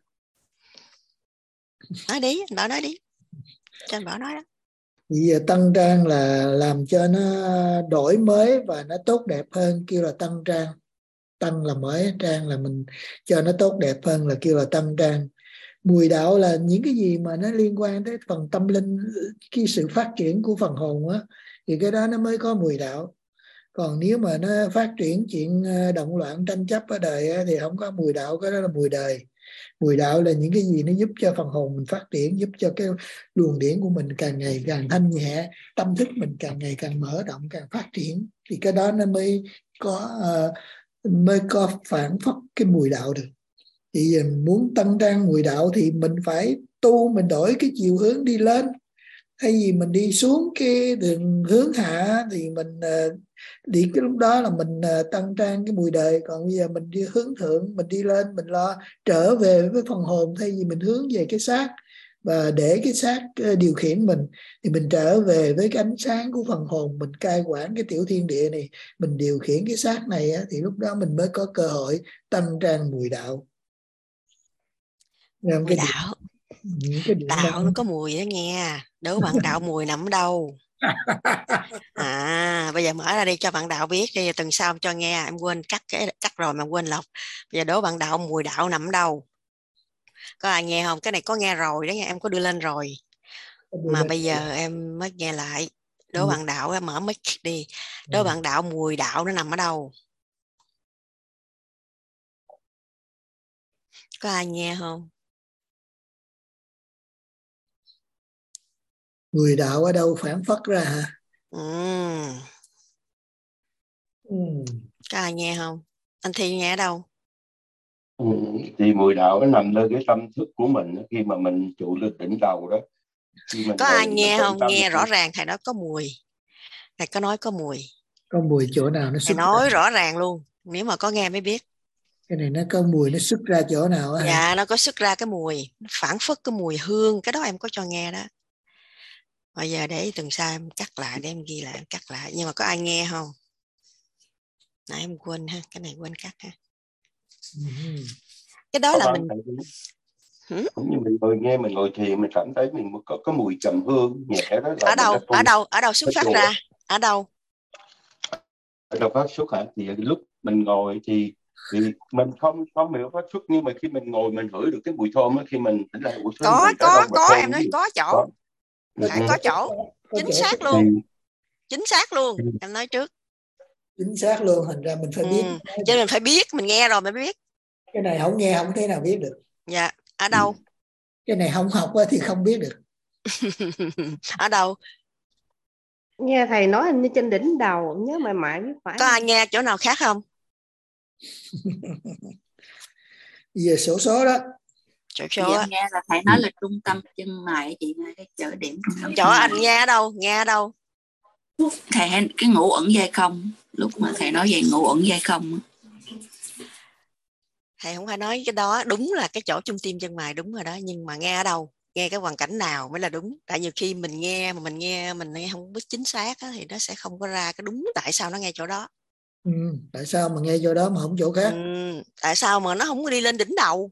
Nói đi, anh Bảo nói đi. Cho anh Bảo nói đó. Bây giờ tân trang là làm cho nó đổi mới và nó tốt đẹp hơn, kêu là tân trang. Tân là mới, trang là mình cho nó tốt đẹp hơn là kêu là tân trang. Mùi đạo là những cái gì mà nó liên quan tới phần tâm linh, cái sự phát triển của phần hồn á, thì cái đó nó mới có mùi đạo. Còn nếu mà nó phát triển chuyện động loạn tranh chấp ở đời á, thì không có mùi đạo, cái đó là mùi đời. Mùi đạo là những cái gì nó giúp cho phần hồn mình phát triển, giúp cho cái luồng điển của mình càng ngày càng thanh nhẹ, tâm thức mình càng ngày càng mở rộng, càng phát triển, thì cái đó nó mới có uh, mới có phản phất cái mùi đạo được. Thì muốn tăng trang mùi đạo thì mình phải tu, mình đổi cái chiều hướng đi lên, Thay vì mình đi xuống cái đường hướng hạ thì mình đi, cái lúc đó là mình tăng trang cái mùi đời. Còn bây giờ mình đi hướng thượng, mình đi lên, mình lo trở về với phần hồn. Thay vì mình hướng về cái xác và để cái xác điều khiển mình, thì mình trở về với cái ánh sáng của phần hồn. Mình cai quản cái tiểu thiên địa này, mình điều khiển cái xác này, thì lúc đó mình mới có cơ hội tăng trang mùi đạo. Mùi cái đạo điện, cái điện đạo đó. nó có mùi đó nghe. Đố bạn đạo mùi nằm ở đâu? À, bây giờ mở ra đi cho bạn đạo biết đi, tuần sau cho nghe. Em quên cắt cái cắt rồi mà quên lọc. Bây giờ đố bạn đạo mùi đạo nằm ở đâu? Có ai nghe không? Cái này có nghe rồi đó nha, em có đưa lên rồi. Mà bây giờ em mới nghe lại. Đố bạn đạo, em mở mic đi. Đố bạn đạo mùi đạo nó nằm ở đâu? Có ai nghe không? Mùi đạo ở đâu phản phất ra hả? Ừ. Ừ. Có ai nghe không? Anh Thi nghe ở đâu? Ừ, thì mùi đạo nó nằm nơi cái tâm thức của mình khi mà mình trụ lên đỉnh đầu đó. Khi mình Có ai ngồi, nghe mình không? tâm Nghe thì... rõ ràng thầy nói có mùi. Thầy có nói có mùi. Có mùi chỗ nào nó xuất Thầy nói ra? rõ ràng luôn. Nếu mà có nghe mới biết. Cái này nó có mùi nó xuất ra chỗ nào á? Dạ, hả? Nó có xuất ra cái mùi, phản phất cái mùi hương. Cái đó em có cho nghe đó. Bây giờ để tuần sau em cắt lại, để em ghi lại, em cắt lại. Nhưng mà có ai nghe không? Nãy em quên ha, cái này quên cắt ha. Ừ. Cái đó có là mình ừ? Cũng như mình ngồi nghe, mình ngồi thiền, mình cảm thấy mình có có mùi trầm hương nhẹ đó. Là ở đâu ở đâu ở đâu xuất phát ra? Ở đâu? Ở đâu phát xuất hả? Thì lúc mình ngồi thì thì mình không không hiểu phát xuất, nhưng mà khi mình ngồi mình ngửi được cái mùi thơm á, khi mình tỉnh lại ủa sao Có người ta có đâu mà có thơm em nói gì? có chỗ. Có. Phải có chỗ. Có Chính chỗ xác luôn. Thì... chính xác luôn. thì... Em nói trước. Chính xác luôn, thành ra mình phải ừ. biết. Cho nên mình phải biết, mình nghe rồi mới biết. Cái này không nghe không thể nào biết được. Dạ. Ở đâu? Cái này không học thì không biết được. Ở đâu? Nghe thầy nói hình như trên đỉnh đầu, nhớ mãi mãi biết phải. Có ai nghe chỗ nào khác không? Giờ sổ số đó. Chỗ số á. Nghe là thầy nói là trung tâm chân mày, chị ngay cái chỗ điểm trung tâm. Chỗ anh nghe ở đâu? Nghe ở đâu? Thầy cái ngũ ẩn dây không, lúc mà thầy nói về ngũ ẩn dây không. Thầy không phải nói cái đó, đúng là cái chỗ trung tim chân mày đúng rồi đó, nhưng mà nghe ở đâu, nghe cái hoàn cảnh nào mới là đúng. Tại nhiều khi mình nghe mà mình nghe mình nghe không biết chính xác á, thì nó sẽ không có ra cái đúng tại sao nó nghe chỗ đó. Ừ, tại sao mà nghe chỗ đó mà không chỗ khác? Ừ, tại sao mà nó không có đi lên đỉnh đầu?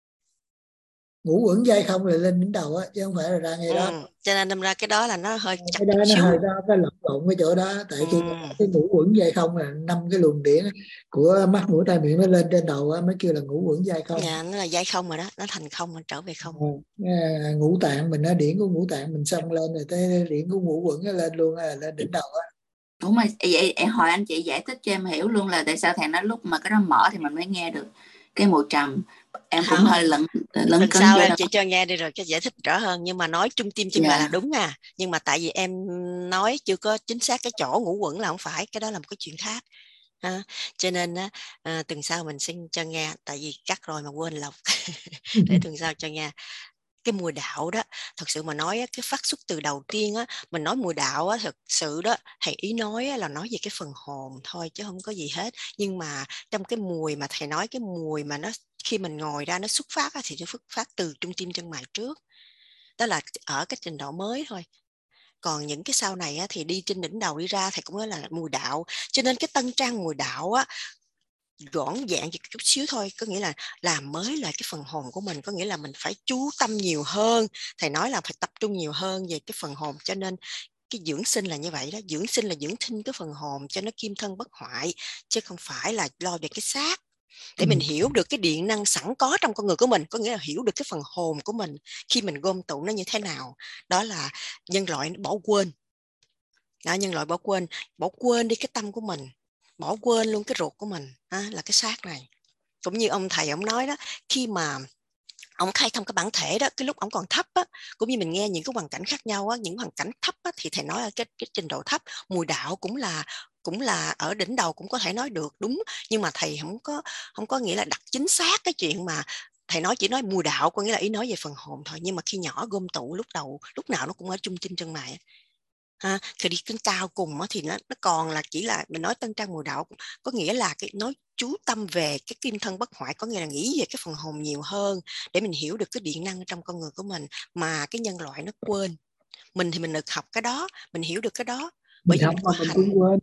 Ngũ quẩn dây không là lên đỉnh đầu á, chứ không phải là ra nghe đó. Ừ, cho nên đâm ra cái đó là nó hơi chặt cái đó nó xíu. hơi đó cái lộn lộn cái chỗ đó. Tại ừ. khi cái ngũ quẩn dây không là năm cái luồng điển của mắt mũi tai miệng nó lên trên đầu á, mới kêu là ngũ quẩn dây không. Dạ, nó là dây không rồi đó, nó thành không, nó trở về không. À, ngũ tạng mình nó điển của ngũ tạng mình xông lên rồi tới điển của ngũ quẩn nó lên luôn, là lên đỉnh đầu á. Đúng rồi, vậy em hỏi anh chị giải thích cho em hiểu luôn là tại sao thầy nói lúc mà cái đó mở thì mình mới nghe được cái mùi trầm. Em cũng Không. hơi lẫn lẫn Lần cấn sau với em đó. chỉ cho nghe đi rồi cái giải thích rõ hơn, nhưng mà nói trung tim chân Dạ. mày là đúng à, nhưng mà tại vì em nói chưa có chính xác cái chỗ ngũ quẩn là không phải, cái đó là một cái chuyện khác. À, cho nên á, à, tuần sau mình xin cho nghe, tại vì cắt rồi mà quên lọc. Để tuần sau cho nghe. Cái mùi đạo đó, thật sự mà nói á, cái phát xuất từ đầu tiên á, mình nói mùi đạo á, thật sự đó thầy ý nói á, là nói về cái phần hồn thôi chứ không có gì hết. Nhưng mà trong cái mùi mà thầy nói, cái mùi mà nó khi mình ngồi ra nó xuất phát á, thì nó xuất phát từ trung tim chân mày trước, đó là ở cái trình độ mới thôi. Còn những cái sau này á, thì đi trên đỉnh đầu đi ra thầy cũng nói là mùi đạo. Cho nên cái tân trang mùi đạo á, gọn dạng chỉ chút xíu thôi, có nghĩa là làm mới lại cái phần hồn của mình, có nghĩa là mình phải chú tâm nhiều hơn. Thầy nói là phải tập trung nhiều hơn về cái phần hồn, cho nên cái dưỡng sinh là như vậy đó. Dưỡng sinh là dưỡng thinh cái phần hồn cho nó kim thân bất hoại, chứ không phải là lo về cái xác. Để ừ. mình hiểu được cái điện năng sẵn có trong con người của mình, có nghĩa là hiểu được cái phần hồn của mình khi mình gom tụ nó như thế nào. Đó là nhân loại bỏ quên đó, nhân loại bỏ quên bỏ quên đi cái tâm của mình, bỏ quên luôn cái ruột của mình á, là cái xác này. Cũng như ông thầy ông nói đó, khi mà ông khai thông cái bản thể đó, cái lúc ông còn thấp á, cũng như mình nghe những cái hoàn cảnh khác nhau á, những hoàn cảnh thấp á, thì thầy nói ở cái, cái trình độ thấp, mùi đạo cũng là cũng là ở đỉnh đầu cũng có thể nói được đúng, nhưng mà thầy không có không có nghĩa là đặt chính xác cái chuyện mà thầy nói chỉ nói mùi đạo, có nghĩa là ý nói về phần hồn thôi, nhưng mà khi nhỏ gom tụ lúc đầu lúc nào nó cũng ở chung trên chân mày ha. Thì đi cái cao cùng thì nó nó còn là chỉ là mình nói tân trang mùi đạo, có nghĩa là cái nói chú tâm về cái kim thân bất hoại, có nghĩa là nghĩ về cái phần hồn nhiều hơn để mình hiểu được cái điện năng trong con người của mình mà cái nhân loại nó quên. Mình thì mình được học cái đó, mình hiểu được cái đó bởi vì mình có hành. Cũng quên.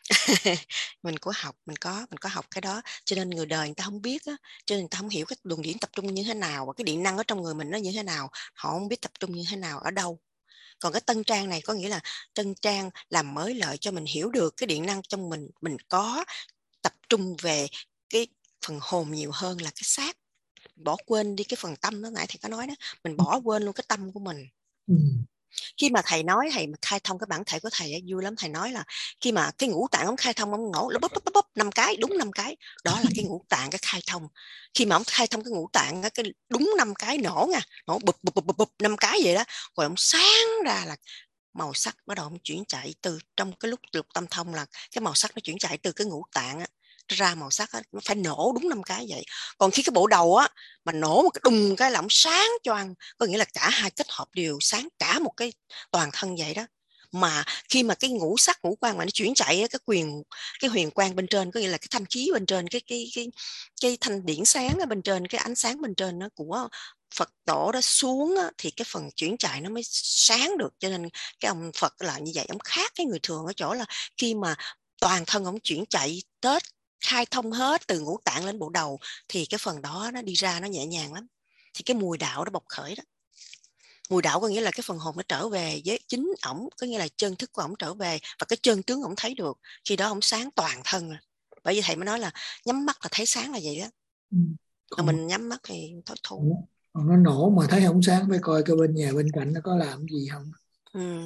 Mình có học, mình có mình có học cái đó, cho nên người đời người ta không biết á, cho nên người ta không hiểu cái luồng điển tập trung như thế nào và cái điện năng ở trong người mình nó như thế nào, họ không biết tập trung như thế nào ở đâu. Còn cái tân trang này có nghĩa là tân trang làm mới lợi cho mình hiểu được cái điện năng trong mình, mình có tập trung về cái phần hồn nhiều hơn là cái xác, bỏ quên đi cái phần tâm đó, nãy thầy có nói đó, mình bỏ quên luôn cái tâm của mình. Ừ. Khi mà thầy nói, thầy mà khai thông cái bản thể của thầy ấy, vui lắm. Thầy nói là khi mà cái ngũ tạng ông khai thông, ông nổ nó bóp bóp bóp năm cái, đúng năm cái, đó là cái ngũ tạng cái khai thông. Khi mà ông khai thông cái ngũ tạng cái đúng năm cái nổ nha, nổ bụp bụp bụp bụp năm cái vậy đó, rồi ông sáng ra là màu sắc bắt đầu ông chuyển chạy từ trong cái lúc lục tâm thông, là cái màu sắc nó chuyển chạy từ cái ngũ tạng á, ra màu sắc á, nó phải nổ đúng năm cái vậy. Còn khi cái bộ đầu á mà nổ một cái đùng cái là ông sáng choang, có nghĩa là cả hai kết hợp đều sáng cả một cái toàn thân vậy đó. Mà khi mà cái ngũ sắc ngũ quan mà nó chuyển chạy cái quyền cái huyền quang bên trên, có nghĩa là cái thanh khí bên trên, cái cái cái cái thanh điển sáng ở bên trên, cái ánh sáng bên trên nó của Phật tổ đó xuống á, thì cái phần chuyển chạy nó mới sáng được. Cho nên cái ông Phật là như vậy, ông khác cái người thường ở chỗ là khi mà toàn thân ông chuyển chạy tết khai thông hết từ ngũ tạng lên bộ đầu thì cái phần đó nó đi ra nó nhẹ nhàng lắm, thì cái mùi đạo nó bộc khởi đó. Mùi đạo có nghĩa là cái phần hồn nó trở về với chính ổng, có nghĩa là chân thức của ổng trở về và cái chân tướng ổng thấy được, khi đó ổng sáng toàn thân rồi. Bởi vì thầy mới nói là nhắm mắt là thấy sáng là vậy đó. Ừ. Còn mình nhắm mắt thì thôi thôi. Còn nó nổ mà thấy không sáng, phải coi cái bên nhà bên cạnh nó có làm gì không. Ừ.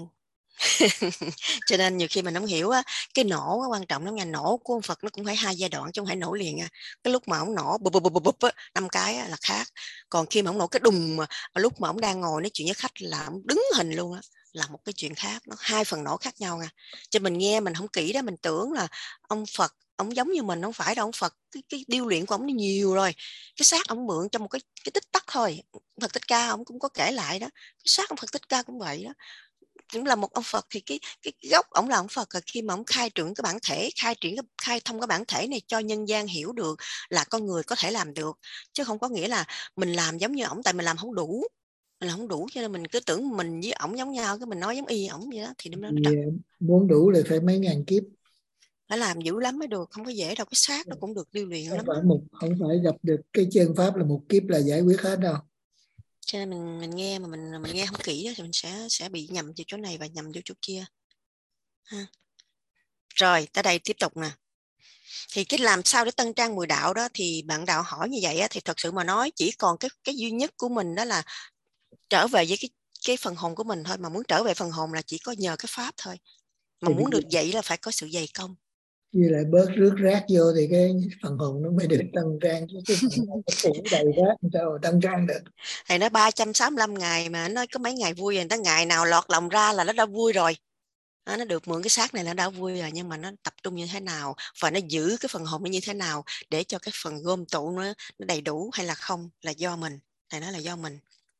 Cho nên nhiều khi mình không hiểu á, cái nổ á, quan trọng lắm nha. Nổ của ông Phật nó cũng phải hai giai đoạn chứ không phải nổ liền nha. Cái lúc mà ông nổ bụp bụp bụp bụp năm cái á, là khác. Còn khi mà ông nổ cái đùng mà lúc mà ông đang ngồi nói chuyện với khách là ông đứng hình luôn á, là một cái chuyện khác. Nó hai phần nổ khác nhau nha. Cho mình nghe mình không kỹ đó, mình tưởng là ông Phật ông giống như mình, không phải đâu. Ông Phật cái, cái điêu luyện của ông nhiều rồi, cái xác ông mượn trong một cái cái tích tắc thôi. Phật Thích Ca ông cũng có kể lại đó, cái xác ông Phật Thích Ca cũng vậy đó, cũng là một ông Phật. Thì cái cái gốc ổng là ông Phật, rồi khi mà ông khai triển cái bản thể, khai triển cái khai thông cái bản thể này cho nhân gian hiểu được là con người có thể làm được, chứ không có nghĩa là mình làm giống như ổng, tại mình làm không đủ, mình làm không đủ cho nên mình cứ tưởng mình với ổng giống nhau, cái mình nói giống y ổng vậy đó, thì nó Thì muốn đủ là phải mấy ngàn kiếp, phải làm dữ lắm mới được, không có dễ đâu. Cái xác nó cũng được điêu luyện không lắm phải đó. một không phải gặp được cái chân pháp là một kiếp là giải quyết hết đâu. Cho nên mình mình nghe mà mình mình nghe không kỹ thì mình sẽ sẽ bị nhầm vào chỗ này và nhầm vào chỗ kia ha. Rồi tới đây tiếp tục nè. Thì cái làm sao để tân trang mười đạo đó, thì bạn đạo hỏi như vậy á, thì thật sự mà nói chỉ còn cái cái duy nhất của mình đó là trở về với cái cái phần hồn của mình thôi. Mà muốn trở về phần hồn là chỉ có nhờ cái pháp thôi. Mà Thì muốn được vậy là phải có sự dày công. với lại bớt rước rác vô thì cái phần hồn nó mới được tân trang, chứ cái phần hồn nó phủ đầy rác sao mà tân trang được. Thầy nói ba trăm sáu mươi lăm ngày mà nói có mấy ngày vui, người ta ngày nào lọt lòng ra là nó đã vui rồi. Nó được mượn cái xác này nó đã vui rồi, nhưng mà nó tập trung như thế nào và nó giữ cái phần hồn nó như thế nào để cho cái phần gom tụ nó, nó đầy đủ hay là không là do mình. Thầy nói là do mình.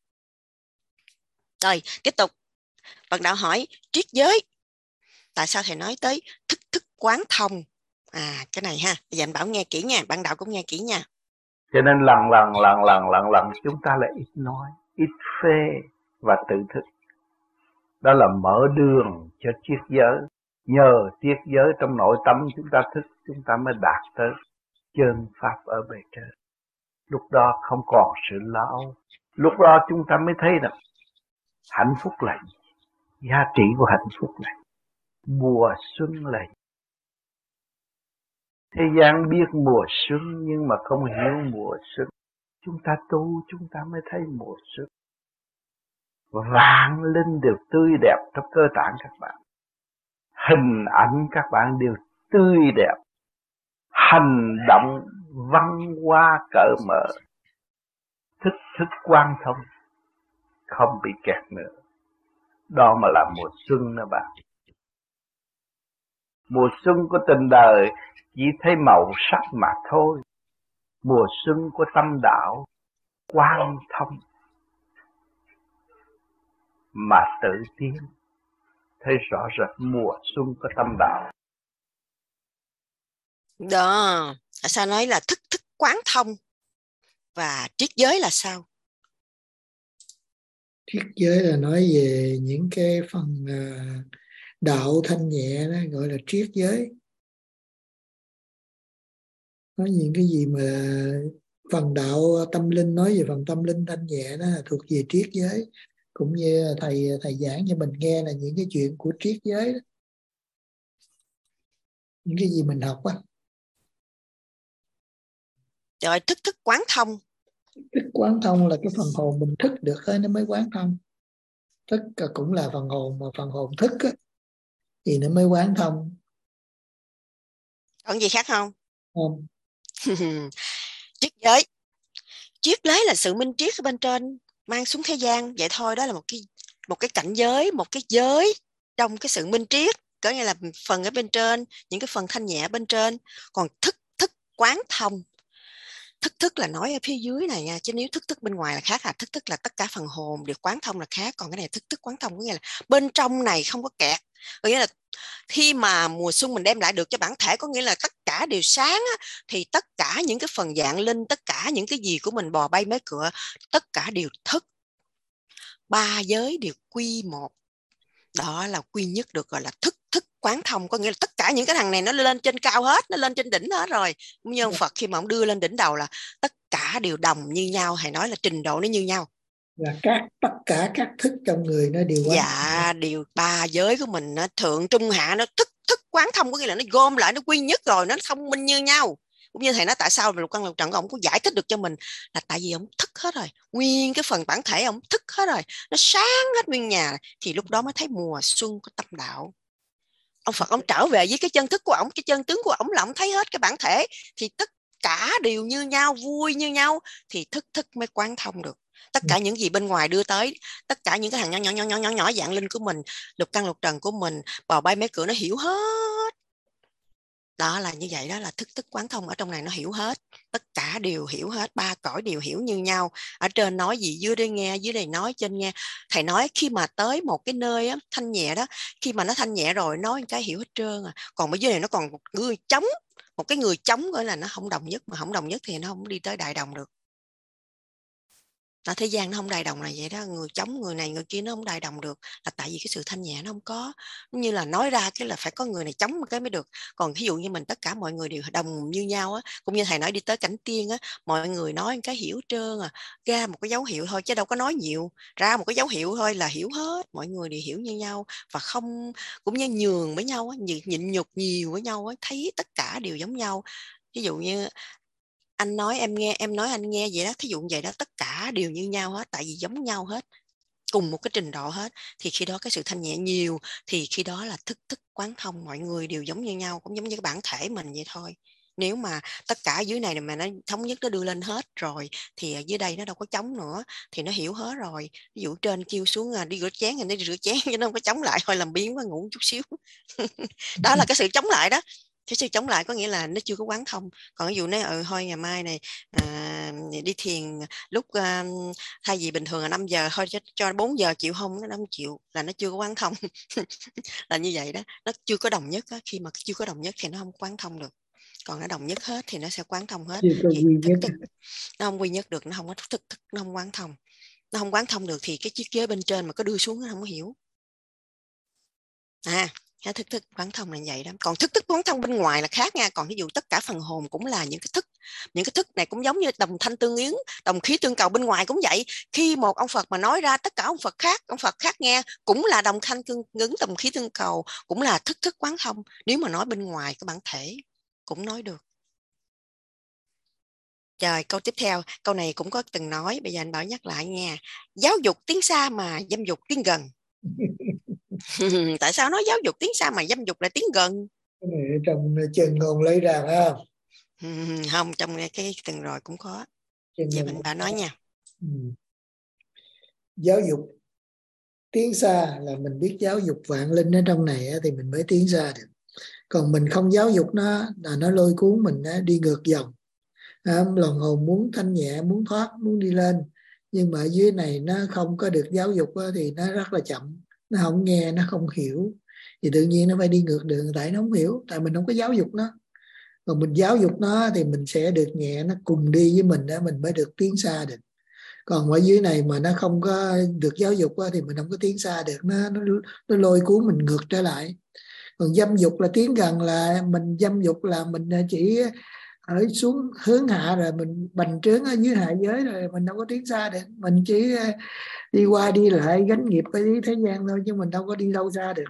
Rồi tiếp tục, bạn đạo hỏi triết giới, tại sao thầy nói tới thức thức quán thông? À cái này ha, bây giờ anh Bảo nghe kỹ nha, bạn đạo cũng nghe kỹ nha. Cho nên lần lần lần lần lần lần chúng ta lại ít nói, ít phê và tự thức. Đó là mở đường cho triết giới. Nhờ triết giới trong nội tâm chúng ta thức, chúng ta mới đạt tới chân pháp ở bề trên. Lúc đó không còn sự lo âu. Lúc đó chúng ta mới thấy rằng hạnh phúc là gì? Giá trị của hạnh phúc là gì? Mùa xuân là gì? Thế gian biết mùa xuân nhưng mà không hiểu mùa xuân. Chúng ta tu chúng ta mới thấy mùa xuân. Vạn linh đều tươi đẹp trong cơ tạng các bạn. Hình ảnh các bạn đều tươi đẹp. Hành động văn hoa cởi mở. Thức thức quan thông. Không bị kẹt nữa. Đó mà là mùa xuân đó bạn. Mùa xuân của tình đời chỉ thấy màu sắc mà thôi. Mùa xuân của tâm đạo quan thông mà tự tiến, thấy rõ rệt mùa xuân có tâm đạo. Đó, tại sao nói là thức thức quán thông và triết giới là sao? Triết giới là nói về những cái phần đạo thanh nhẹ đó, gọi là triết giới. Nói những cái gì mà phần đạo tâm linh, nói về phần tâm linh thanh nhẹ đó là thuộc về triết giới. Cũng như thầy thầy giảng cho mình nghe là những cái chuyện của triết giới đó. Những cái gì mình học á. Rồi thức thức quán thông. Thức quán thông là cái phần hồn mình thức được thôi nó mới quán thông. Thức cũng là phần hồn, mà phần hồn thức á, thì nó mới quán thông. Còn gì khác không? Không. Triết giới. Triết giới là sự minh triết ở bên trên mang xuống thế gian, vậy thôi. Đó là một cái một cái cảnh giới, một cái giới trong cái sự minh triết, có nghĩa là phần ở bên trên, những cái phần thanh nhẹ ở bên trên. Còn thức thức quán thông, thức thức là nói ở phía dưới này nha, chứ nếu thức thức bên ngoài là khác. À, thức thức là tất cả phần hồn được quán thông là khác, còn cái này thức thức quán thông có nghĩa là bên trong này không có kẹt. Có nghĩa là khi mà mùa xuân mình đem lại được cho bản thể, có nghĩa là tất cả đều sáng á, thì tất cả những cái phần dạng linh, tất cả những cái gì của mình bò bay mấy cửa, tất cả đều thức. Ba giới đều quy một. Đó là quy nhất, được gọi là thức thức quán thông. Có nghĩa là tất cả những cái thằng này nó lên trên cao hết, nó lên trên đỉnh hết rồi. Cũng như ông Phật khi mà ông đưa lên đỉnh đầu là tất cả đều đồng như nhau, hay nói là trình độ nó như nhau. Là các tất cả các thức trong người nó đều quán. Dạ, đều ba giới của mình nó thượng trung hạ, nó thức thức quán thông, có nghĩa là nó gom lại, nó quy nhất rồi, nó thông minh như nhau. Cũng như thầy nói tại sao Lục Căn Lục Trần ông có giải thích được cho mình là tại vì ông thức hết rồi, nguyên cái phần bản thể ông thức hết rồi, nó sáng hết nguyên nhà, thì lúc đó mới thấy mùa xuân của tâm đạo. Ông Phật ông trở về với cái chân thức của ông, cái chân tướng của ông là ông thấy hết cái bản thể, thì tất cả đều như nhau, vui như nhau, thì thức thức mới quán thông được. Tất cả những gì bên ngoài đưa tới, tất cả những cái thằng nhỏ nhỏ nhỏ nhỏ nhỏ nhỏ dạng linh của mình, lục căn lục trần của mình, bò bay mấy cửa nó hiểu hết. Đó là như vậy, đó là thức thức quán thông ở trong này nó hiểu hết, tất cả đều hiểu hết, ba cõi đều hiểu như nhau. Ở trên nói gì dưới đây nghe, dưới đây nói trên nghe. Thầy nói khi mà tới một cái nơi á, thanh nhẹ đó, khi mà nó thanh nhẹ rồi nói cái hiểu hết trơn à. Còn ở dưới này nó còn một người chống, một cái người chống gọi là nó không đồng nhất, mà không đồng nhất thì nó không đi tới đại đồng được. Ở thế gian nó không đại đồng là vậy đó, người chống người này người kia nó không đại đồng được, là tại vì cái sự thanh nhẹ nó không có. Như là nói ra cái là phải có người này chống cái mới được. Còn ví dụ như mình tất cả mọi người đều đồng như nhau á, cũng như thầy nói đi tới cảnh tiên á, mọi người nói cái hiểu trơn à, ra một cái dấu hiệu thôi chứ đâu có nói nhiều, ra một cái dấu hiệu thôi là hiểu hết, mọi người đều hiểu như nhau và không cũng như nhường với nhau á, nhịn nhục nhiều với nhau á, thấy tất cả đều giống nhau. Ví dụ như anh nói em nghe, em nói anh nghe vậy đó, thí dụ vậy đó, tất cả đều như nhau hết, tại vì giống nhau hết, cùng một cái trình độ hết, thì khi đó cái sự thanh nhẹ nhiều, thì khi đó là thức thức quán thông, mọi người đều giống như nhau, cũng giống như cái bản thể mình vậy thôi. Nếu mà tất cả dưới này mà nó thống nhất, nó đưa lên hết rồi, thì ở dưới đây nó đâu có chống nữa, thì nó hiểu hết rồi. Ví dụ trên kêu xuống đi rửa chén thì nó đi rửa chén, chứ nó không có chống lại thôi làm biếng quá ngủ chút xíu. Đó là cái sự chống lại đó. Cái sự chống lại có nghĩa là nó chưa có quán thông. Còn ví dụ nói ừ thôi ngày mai này à, đi thiền lúc à, thay vì bình thường là năm giờ thôi cho, cho bốn giờ chịu không, nó không chịu là nó chưa có quán thông. Là như vậy đó, nó chưa có đồng nhất đó. Khi mà chưa có đồng nhất thì nó không quán thông được, còn nó đồng nhất hết thì nó sẽ quán thông hết. Thì thức, thức, nó không quy nhất được, nó không có thức thức, nó không quán thông, nó không quán thông được thì cái chiếc ghế bên trên mà có đưa xuống nó không có hiểu. À, cái thức thức quán thông là vậy đó. Còn thức thức quán thông bên ngoài là khác nha. Còn ví dụ tất cả phần hồn cũng là những cái thức, những cái thức này cũng giống như đồng thanh tương ứng, đồng khí tương cầu, bên ngoài cũng vậy. Khi một ông Phật mà nói ra, tất cả ông Phật khác, ông Phật khác nghe cũng là đồng thanh tương ứng, đồng khí tương cầu, cũng là thức thức quán thông. Nếu mà nói bên ngoài cái bản thể cũng nói được. Rồi câu tiếp theo, câu này cũng có từng nói, bây giờ anh Bảo nhắc lại nha. Giáo dục tiến xa mà dâm dục tiến gần. Tại sao nói giáo dục tiến xa mà dâm dục lại tiến gần? Cái này trong chân ngôn lấy ra phải không? Không, trong cái từng rồi cũng có. Giờ mình bảo nói nha. Ừ. Giáo dục tiến xa là mình biết giáo dục vạn linh ở trong này thì mình mới tiến xa được. Còn mình không giáo dục nó là nó lôi cuốn mình đi ngược dòng. à, lòng hồn muốn thanh nhẹ, muốn thoát, muốn đi lên, nhưng mà ở dưới này nó không có được giáo dục đó, thì nó rất là chậm, nó không nghe, nó không hiểu, thì tự nhiên nó phải đi ngược đường, tại nó không hiểu, tại mình không có giáo dục nó. Còn mình giáo dục nó thì mình sẽ được nhẹ, nó cùng đi với mình đó, mình mới được tiến xa được. Còn ở dưới này mà nó không có được giáo dục đó, thì mình không có tiến xa được, nó nó, nó lôi cuốn mình ngược trở lại. Còn dâm dục là tiến gần, là mình dâm dục là mình chỉ ở xuống hướng hạ, rồi mình bành trướng ở dưới hạ giới, rồi mình đâu có tiến xa được, mình chỉ đi qua đi lại gánh nghiệp với thế gian thôi, chứ mình đâu có đi đâu xa được.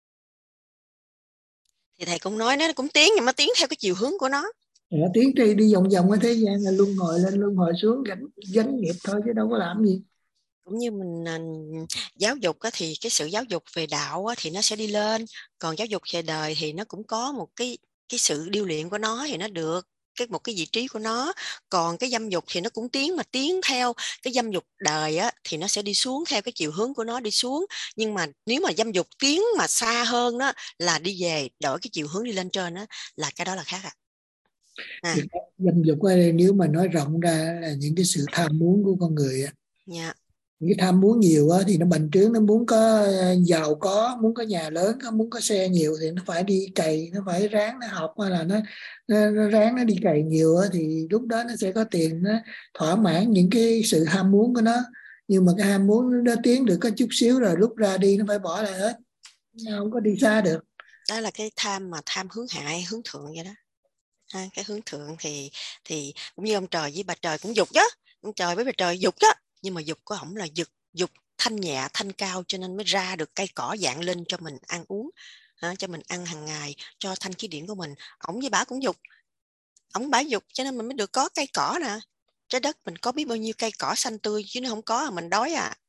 Thì thầy cũng nói nó cũng tiến, nhưng mà tiến theo cái chiều hướng của nó. À, tiến đi đi vòng vòng ở thế gian, là luân hồi lên luân hồi xuống, gánh gánh nghiệp thôi chứ đâu có làm gì. Cũng như mình uh, giáo dục á, thì cái sự giáo dục về đạo á, thì nó sẽ đi lên, còn giáo dục về đời thì nó cũng có một cái cái sự điêu luyện của nó, thì nó được cái một cái vị trí của nó. Còn cái dâm dục thì nó cũng tiến, mà tiến theo cái dâm dục đời á, thì nó sẽ đi xuống theo cái chiều hướng của nó đi xuống. Nhưng mà nếu mà dâm dục tiến mà xa hơn đó, là đi về đổi cái chiều hướng đi lên trên đó, là cái đó là khác. À, à. Dâm dục ở đây nếu mà nói rộng ra là những cái sự tham muốn của con người á. Yeah. Những cái tham muốn nhiều á, thì nó bành trướng, nó muốn có giàu có, muốn có nhà lớn, muốn có xe nhiều, thì nó phải đi cày, nó phải ráng nó học, hay là nó, nó, nó ráng nó đi cày nhiều á, thì lúc đó nó sẽ có tiền, nó thỏa mãn những cái sự ham muốn của nó. Nhưng mà cái ham muốn nó tiến được có chút xíu rồi, lúc ra đi nó phải bỏ lại hết, nó không có đi xa được. Đó là cái tham mà tham hướng hạ hay hướng thượng vậy đó. À, cái hướng thượng thì thì cũng như ông trời với bà trời cũng dục chứ, ông trời với bà trời dục chứ, nhưng mà dục của ổng là dục dục thanh nhẹ thanh cao, cho nên mới ra được cây cỏ dạng linh cho mình ăn uống, à, cho mình ăn hàng ngày, cho thanh khí điển của mình. Ổng với bà cũng dục, ổng bả dục cho nên mình mới được có cây cỏ nè. Trái đất mình có biết bao nhiêu cây cỏ xanh tươi, chứ nó không có là mình đói à.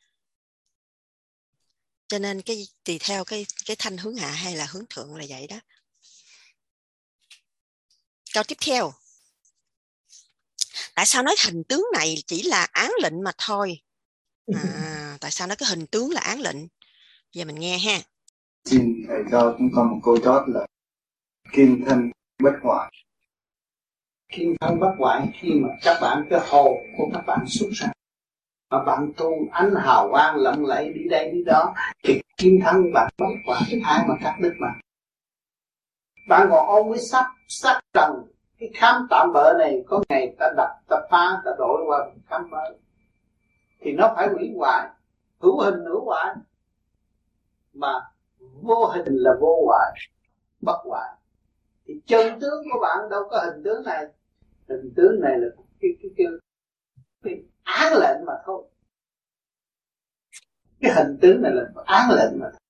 Cho nên cái tùy theo cái cái thanh hướng hạ hay là hướng thượng là vậy đó. Câu tiếp theo, tại sao nói hình tướng này chỉ là án lệnh mà thôi? À, tại sao nói cái hình tướng là án lệnh? Giờ mình nghe ha. Xin thầy cho chúng con một câu chót là kim thân bất hoại. Kim thân bất hoại khi mà các bạn, cái hồn của các bạn xuất ra, mà bạn tu ánh hào quang lộng lẫy đi đây đi đó, thì kim thân bạn bất hoại, ai mà cắt đứt mà. Bạn còn ôm với sắc sắc trần, cái khám tạm bợ này có ngày ta đập, ta phá, ta đổi qua khám bợ, thì nó phải hủy hoại, hữu hình hữu hoại, mà vô hình là vô hoại, bất hoại. Thì chân tướng của bạn đâu có hình tướng này, hình tướng này là cái cái cái, cái án lệnh mà thôi. Cái hình tướng này là án lệnh mà thôi.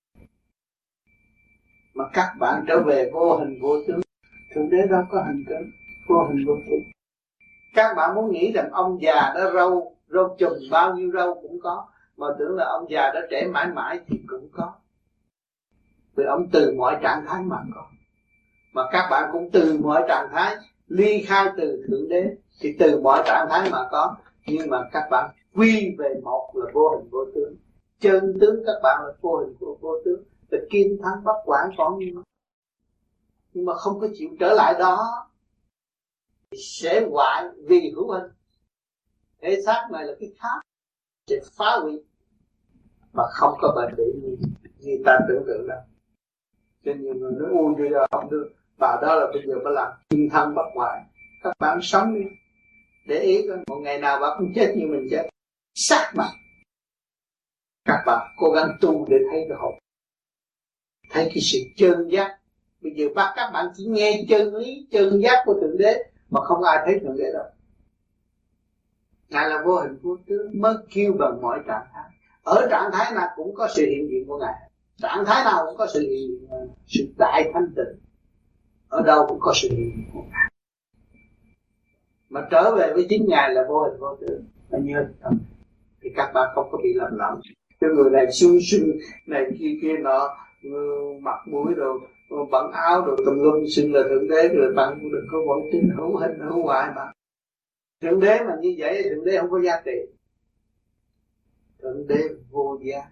Mà các bạn trở về vô hình vô tướng, thượng đế đâu có hình tướng, vô hình vô tướng. Các bạn muốn nghĩ rằng ông già đó râu râu chùm bao nhiêu râu cũng có, mà tưởng là ông già đó trẻ mãi mãi thì cũng có. Vì ông từ mọi trạng thái mà có. Mà các bạn cũng từ mọi trạng thái ly khai từ thượng đế, thì từ mọi trạng thái mà có. Nhưng mà các bạn quy về một là vô hình vô tướng. Chân tướng các bạn là vô hình vô, vô tướng. Là kim thân bất hoại còn như nó. Nhưng mà không có chịu trở lại đó thì sẽ hoại vì hữu hình. Thể xác này là cái khác, sẽ phá hủy mà không có bền bỉ như, như ta tưởng tượng đâu. Cho nhiều người nói ui bây giờ không được, bà đó là bây giờ bà làm kim thân bất hoại. Các bạn sống đi, để ý coi một ngày nào bà cũng chết như mình chết, xác mà. Các bạn cố gắng tu để thấy cái hồn, thấy cái sự chân giác. Bây giờ bắt các bạn chỉ nghe chân lý, chân giác của thượng đế, mà không ai thấy thượng đế đâu. Ngài là vô hình vô tướng, mới kêu bằng mọi trạng thái. Ở trạng thái nào cũng có sự hiện diện của Ngài. Trạng thái nào cũng có sự hiện diện, sự đại thanh tịnh. Ở đâu cũng có sự hiện diện của Ngài. Mà trở về với chính Ngài là vô hình vô tướng, là như tâm. Thì các bạn không có bị lầm lẫn. Cái người này xương xương này kia kia nọ, mặt mũi rồi bận áo rồi tùm lum xưng là thượng đế, rồi bạn đừng có vội tin hữu hình hữu hoại mà. Thượng đế mà như vậy, thượng đế không có giá trị. Thượng đế vô giá,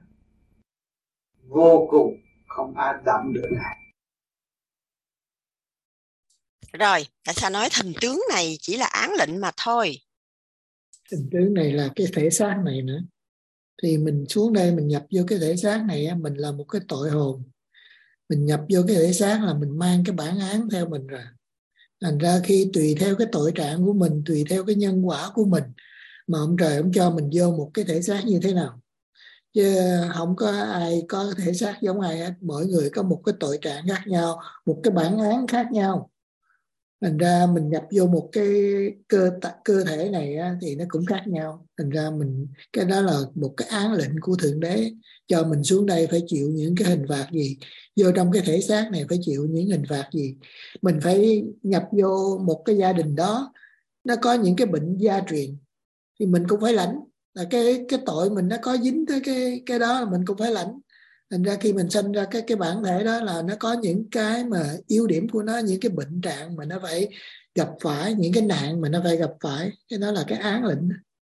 vô cùng, không ai đậm được Ngài. Rồi, tại sao nói thần tướng này chỉ là án lệnh mà thôi? Hình tướng này là cái thể xác này nữa. Thì mình xuống đây mình nhập vô cái thể xác này á, mình là một cái tội hồn. Mình nhập vô cái thể xác là mình mang cái bản án theo mình rồi. Thành ra khi tùy theo cái tội trạng của mình, tùy theo cái nhân quả của mình mà ông trời ông cho mình vô một cái thể xác như thế nào. Chứ không có ai có thể xác giống ai hết. Mỗi người có một cái tội trạng khác nhau, một cái bản án khác nhau. Thành ra mình nhập vô một cái cơ cơ thể này á, thì nó cũng khác nhau. Thành ra mình cái đó là một cái án lệnh của Thượng Đế cho mình xuống đây phải chịu những cái hình phạt gì, vô trong cái thể xác này phải chịu những hình phạt gì. Mình phải nhập vô một cái gia đình đó, nó có những cái bệnh gia truyền thì mình cũng phải lãnh. Là cái cái tội mình nó có dính tới cái cái đó là mình cũng phải lãnh. Thành ra khi mình sinh ra cái cái bản thể đó là nó có những cái mà ưu điểm của nó, những cái bệnh trạng mà nó phải gặp phải, những cái nạn mà nó phải gặp phải. Cái đó là cái án lệnh.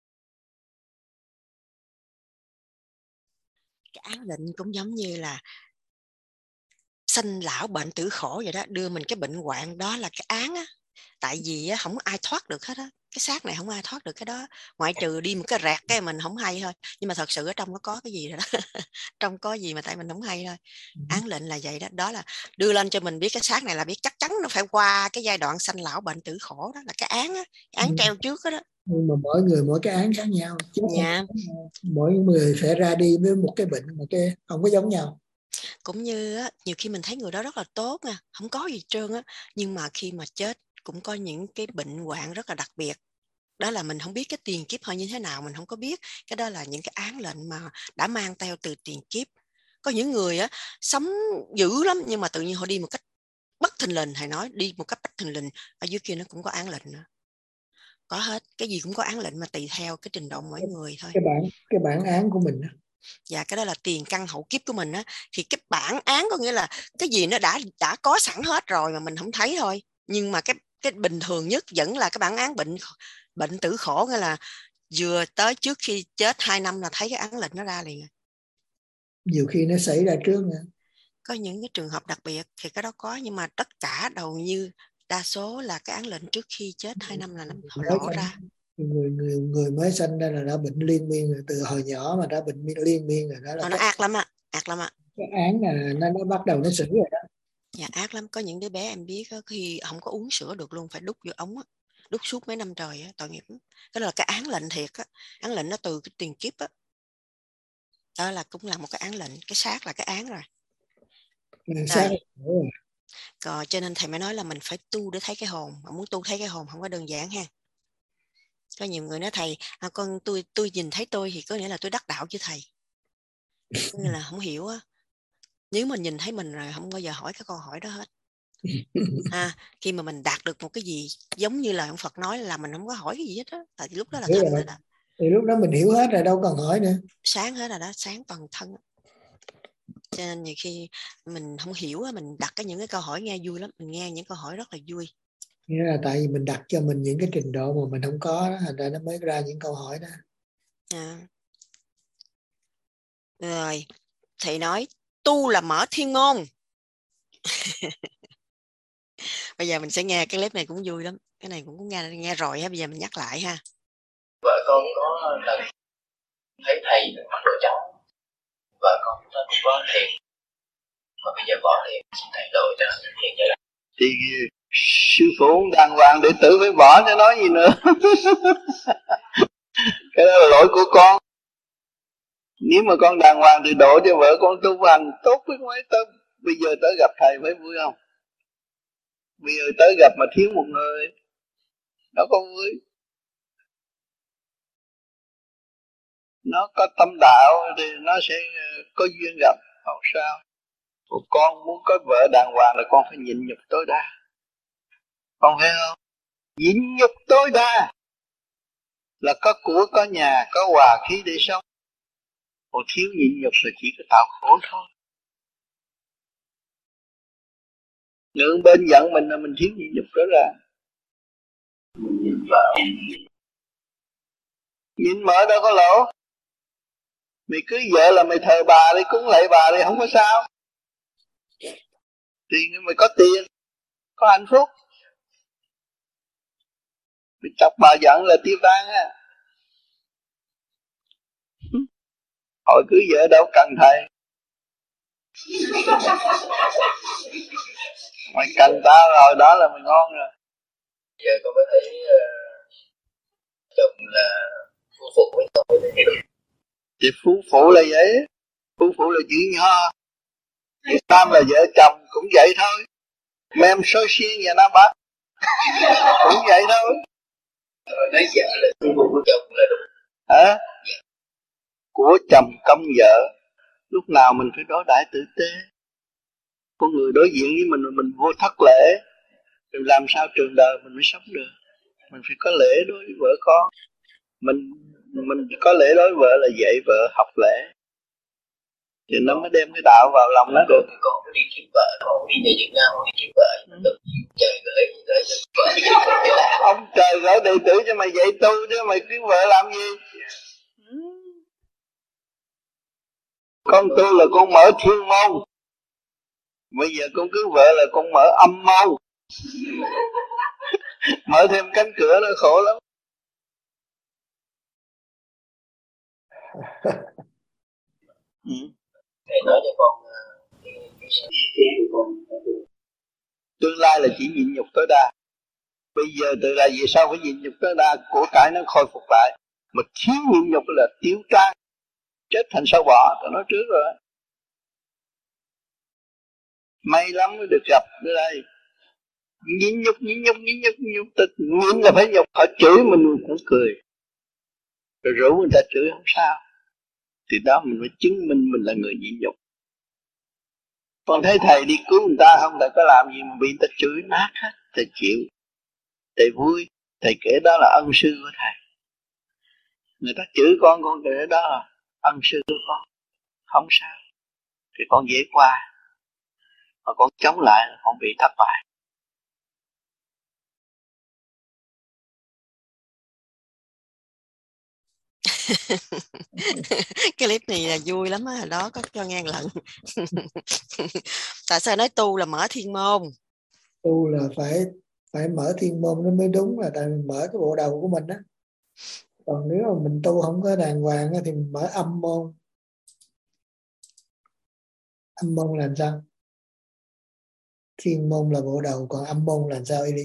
Cái án lệnh cũng giống như là sanh lão bệnh tử khổ vậy đó, đưa mình cái bệnh hoạn đó là cái án á. Tại vì á, không ai thoát được hết á, cái xác này không ai thoát được cái đó, ngoại trừ đi một cái rẹt cái mình không hay thôi. Nhưng mà thật sự ở trong nó có cái gì rồi đó. Trong có gì mà tại mình không hay thôi. Án lệnh là vậy đó, đó là đưa lên cho mình biết cái xác này là biết chắc chắn nó phải qua cái giai đoạn sanh lão bệnh tử khổ, đó là cái án á, cái án treo trước đó, đó. Nhưng mà mỗi người mỗi cái án khác nhau. Chứ Dạ. mỗi người sẽ ra đi với một cái bệnh mà cái không có giống nhau. Cũng như á, nhiều khi mình thấy người đó rất là tốt nha, không có gì trơn á, nhưng mà khi mà chết cũng có những cái bệnh hoạn rất là đặc biệt. Đó là mình không biết cái tiền kiếp họ như thế nào, mình không có biết. Cái đó là những cái án lệnh mà đã mang theo từ tiền kiếp. Có những người á sống dữ lắm nhưng mà tự nhiên họ đi một cách bất thình lình, thầy nói đi một cách bất thình lình, ở dưới kia nó cũng có án lệnh nữa. Có hết, cái gì cũng có án lệnh mà tùy theo cái trình độ mỗi người thôi. Cái bản cái bản án của mình đó. Dạ, cái đó là tiền căn hậu kiếp của mình á. Thì cái bản án có nghĩa là cái gì nó đã đã có sẵn hết rồi mà mình không thấy thôi. Nhưng mà cái cái bình thường nhất vẫn là cái bản án bệnh bệnh tử khổ, nghĩa là vừa tới trước khi chết hai năm là thấy cái án lệnh nó ra liền. Nhiều khi nó xảy ra trước nữa. Có những cái trường hợp đặc biệt thì cái đó có, nhưng mà tất cả hầu như đa số là cái án lệnh trước khi chết hai năm là nó lộ ra. Người người người mới sinh ra là đã bệnh liên miên rồi, từ hồi nhỏ mà đã bệnh liên miên rồi, đó là nó cái, ác lắm ạ, ác lắm ạ. Cái án là nó nó bắt đầu nó xử rồi đó. Dạ, ác lắm. Có những đứa bé em biết đó, khi không có uống sữa được luôn, phải đút vô ống á, đút suốt mấy năm trời á, tội nghiệp. Cái đó là cái án lệnh thiệt á, án lệnh nó từ cái tiền kiếp á. Đó. đó là cũng là một cái án lệnh, cái xác là cái án rồi. Xác rồi. Còn cho nên thầy mới nói là mình phải tu để thấy cái hồn, mà muốn tu thấy cái hồn không có đơn giản ha. Có nhiều người nói thầy, à, con tôi tôi nhìn thấy tôi thì có nghĩa là tôi đắc đạo chứ thầy. Có nghĩa là không hiểu á. Nếu mình nhìn thấy mình rồi không bao giờ hỏi cái câu hỏi đó hết. À, khi mà mình đạt được một cái gì giống như là ông Phật nói là mình không có hỏi cái gì hết á, tại lúc đó là hiểu thành rồi. đó. Thì lúc đó mình hiểu hết rồi, đâu cần hỏi nữa. Sáng hết rồi đó, sáng toàn thân. Cho nên nhiều khi mình không hiểu á, mình đặt cái những cái câu hỏi nghe vui lắm, mình nghe những câu hỏi rất là vui. Nghĩa là tại vì mình đặt cho mình những cái trình độ mà mình không có đó, thành ra nó mới ra những câu hỏi đó. À. Rồi, thầy nói tu là mở thiên môn. Bây giờ mình sẽ nghe cái clip này cũng vui lắm, cái này cũng nghe nghe rồi ha, bây giờ mình nhắc lại ha. Vợ con có lần thấy thầy mặc đồ trắng, vợ con nó cũng có thiền, mà bây giờ bỏ thiền, xin thầy độ cho thiền trở lại. Thì sư phụ đàng hoàng đệ tử phải bỏ cho nói gì nữa. Cái đó là lỗi của con. Nếu mà con đàng hoàng thì độ cho vợ con tu hành tốt với mấy tâm. Bây giờ tới gặp thầy mới vui không? Bây giờ tới gặp mà thiếu một người, nó có vui. Nó có tâm đạo thì nó sẽ có duyên gặp, không sao. Còn con muốn có vợ đàng hoàng là con phải nhịn nhục tối đa. Con thấy không? Nhịn nhục tối đa là có của, có nhà, có hòa khí để sống. Còn thiếu nhịn nhục là chỉ có tạo khổ thôi. Ngưỡng bên giận mình là mình thiếu nhịn nhục đó ra. Nhịn mở đâu có lỗ. Mày cưới vợ là mày thờ bà đi, cúng lạy bà đi, không có sao. Thì mày có tiền, có hạnh phúc. Bị chọc bà giận là tiêu tan á. Hồi cưới vợ đâu cần thầy. Mày cần tao rồi đó là mày ngon rồi. Giờ con mới thấy uh, chồng là phú phụ với tôi thì đúng. Thì phú phụ là vậy. Phú phụ là chữ nho. Tam là vợ chồng cũng vậy thôi. Mem soi xiên và Nam Bắc cũng vậy thôi. Rồi nói vợ là phú phụ của chồng là đúng. Hả? Của chồng công vợ lúc nào mình phải đối đãi tử tế. Con người đối diện với mình mà mình vô thất lễ, rồi làm sao trường đời mình mới sống được. Mình phải có lễ đối với vợ con. Mình mình có lễ đối với vợ là dạy vợ học lễ, thì nó mới đem cái đạo vào lòng nó được. Con cứ đi kiếm vợ, con đi về Việt Nam, con đi kiếm vợ, được trời gửi gửi vợ. Ông trời gửi đệ tử cho mày dạy tu chứ mày kiếm vợ làm gì? Con tu là con mở thiên môn. Bây giờ con cứ vợ là con mở âm môn. Mở thêm cánh cửa nó khổ lắm. Ừ. Thầy nói cho con tương lai là chỉ nhịn nhục tối đa. Bây giờ từ là về sau phải nhịn nhục tối đa, của cải nó khôi phục lại. Mà thiếu nhịn nhục là tiêu tan, chết thành sâu bọ. Tôi nói trước rồi. May lắm mới được gặp ở đây. Nhịn nhục, nhịn nhục, nhịn nhục, nhịn nhục. Nhịn là phải nhục. Họ chửi mình cũng cười, rồi rủ người ta chửi không sao. Thì đó mình phải chứng minh mình là người nhịn nhục. Con thấy thầy đi cứu người ta không, thầy có làm gì mà bị người ta chửi nát hết. Thầy chịu, thầy vui. Thầy kể đó là ân sư của thầy. Người ta chửi con, con kể đó là ân sư của con, không sao. Thì con dễ qua. Mà con chống lại là con bị thất bại. Cái clip này là vui lắm á, đó có cho ngang lần. Tại sao nói tu là mở thiên môn? Tu là phải phải mở thiên môn nó mới đúng, là tại mình mở cái bộ đầu của mình á. Còn nếu mà mình tu không có đàng hoàng thì mình mở âm môn. Âm môn là sao? Thiên môn là bộ đầu, còn âm môn là sao đi?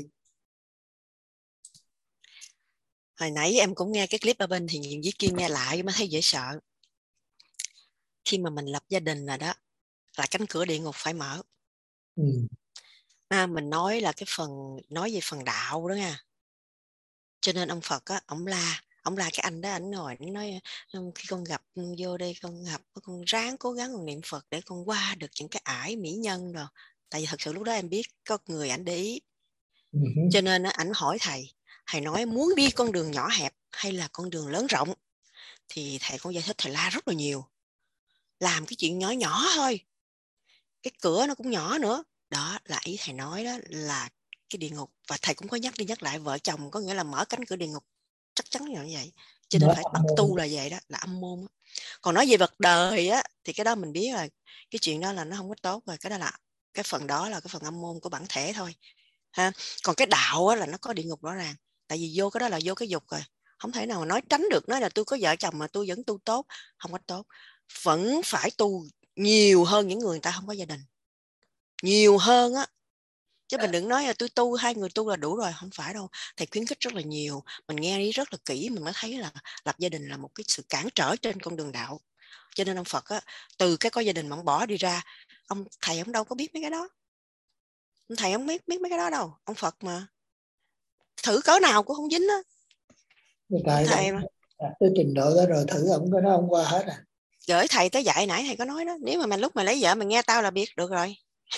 Hồi nãy em cũng nghe cái clip ở bên thì Thiện với Kim nghe lại mới thấy dễ sợ. Khi mà mình lập gia đình là đó, là cánh cửa địa ngục phải mở. Ừ. À, mình nói là cái phần nói về phần đạo đó nha. Cho nên ông Phật á, ông la, ông la cái anh đó, anh ngồi anh nói khi con gặp vô đây con gặp con ráng cố gắng con niệm Phật để con qua được những cái ải mỹ nhân rồi. Tại vì thật sự lúc đó em biết có người ảnh để ý. Ừ. Cho nên á, ảnh hỏi thầy, thầy nói muốn đi con đường nhỏ hẹp hay là con đường lớn rộng, thì thầy cũng giải thích thầy la rất là nhiều. Làm cái chuyện nhỏ nhỏ thôi, cái cửa nó cũng nhỏ nữa. Đó là ý thầy nói đó là cái địa ngục. Và thầy cũng có nhắc đi nhắc lại vợ chồng có nghĩa là mở cánh cửa địa ngục, chắc chắn là như vậy. Cho nên mở phải bắt tu là vậy đó, là âm môn đó. Còn nói về vật đời á thì cái đó mình biết là cái chuyện đó là nó không có tốt rồi. Cái đó là cái phần đó là cái phần âm môn của bản thể thôi ha. Còn cái đạo á là nó có địa ngục rõ ràng. Tại vì vô cái đó là vô cái dục rồi, không thể nào mà nói tránh được. Nói là tôi có vợ chồng mà tôi vẫn tu tốt, không có tốt. Vẫn phải tu nhiều hơn những người người ta không có gia đình, nhiều hơn á. Chứ mình đừng nói là tôi tu, hai người tu là đủ rồi, không phải đâu. Thầy khuyến khích rất là nhiều, mình nghe đi rất là kỹ, mình mới thấy là lập gia đình là một cái sự cản trở trên con đường đạo. Cho nên ông Phật á, từ cái có gia đình mà ông bỏ đi ra, ông thầy ông đâu có biết mấy cái đó. Ông thầy ông biết biết mấy cái đó đâu. Ông Phật mà thử cỡ nào cũng không dính á. Tại thầy mà tới trình độ đó rồi thử ông có nó không qua hết à. Gửi thầy tới dạy nãy thầy có nói đó, nếu mà mình lúc mà lấy vợ mình nghe tao là biết được rồi.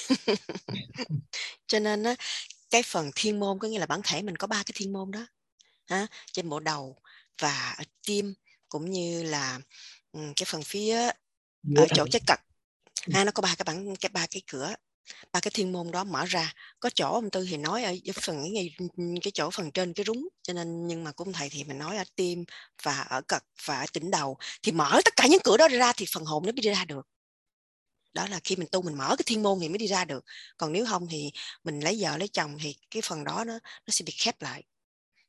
Cho nên á, cái phần thiên môn có nghĩa là bản thể mình có ba cái thiên môn đó ha, trên bộ đầu và ở tim, cũng như là cái phần phía ở chỗ trái cật ha, nó có ba cái bản cái ba cái cửa, ba cái thiên môn đó mở ra. Có chỗ ông Tư thì nói ở phần cái, cái chỗ phần trên cái rúng, cho nên nhưng mà của ông thầy thì mình nói ở tim và ở cật và ở đỉnh đầu, thì mở tất cả những cửa đó ra thì phần hồn nó mới đi ra được. Đó là khi mình tu mình mở cái thiên môn thì mới đi ra được. Còn nếu không thì mình lấy vợ lấy chồng thì cái phần đó nó nó sẽ bị khép lại.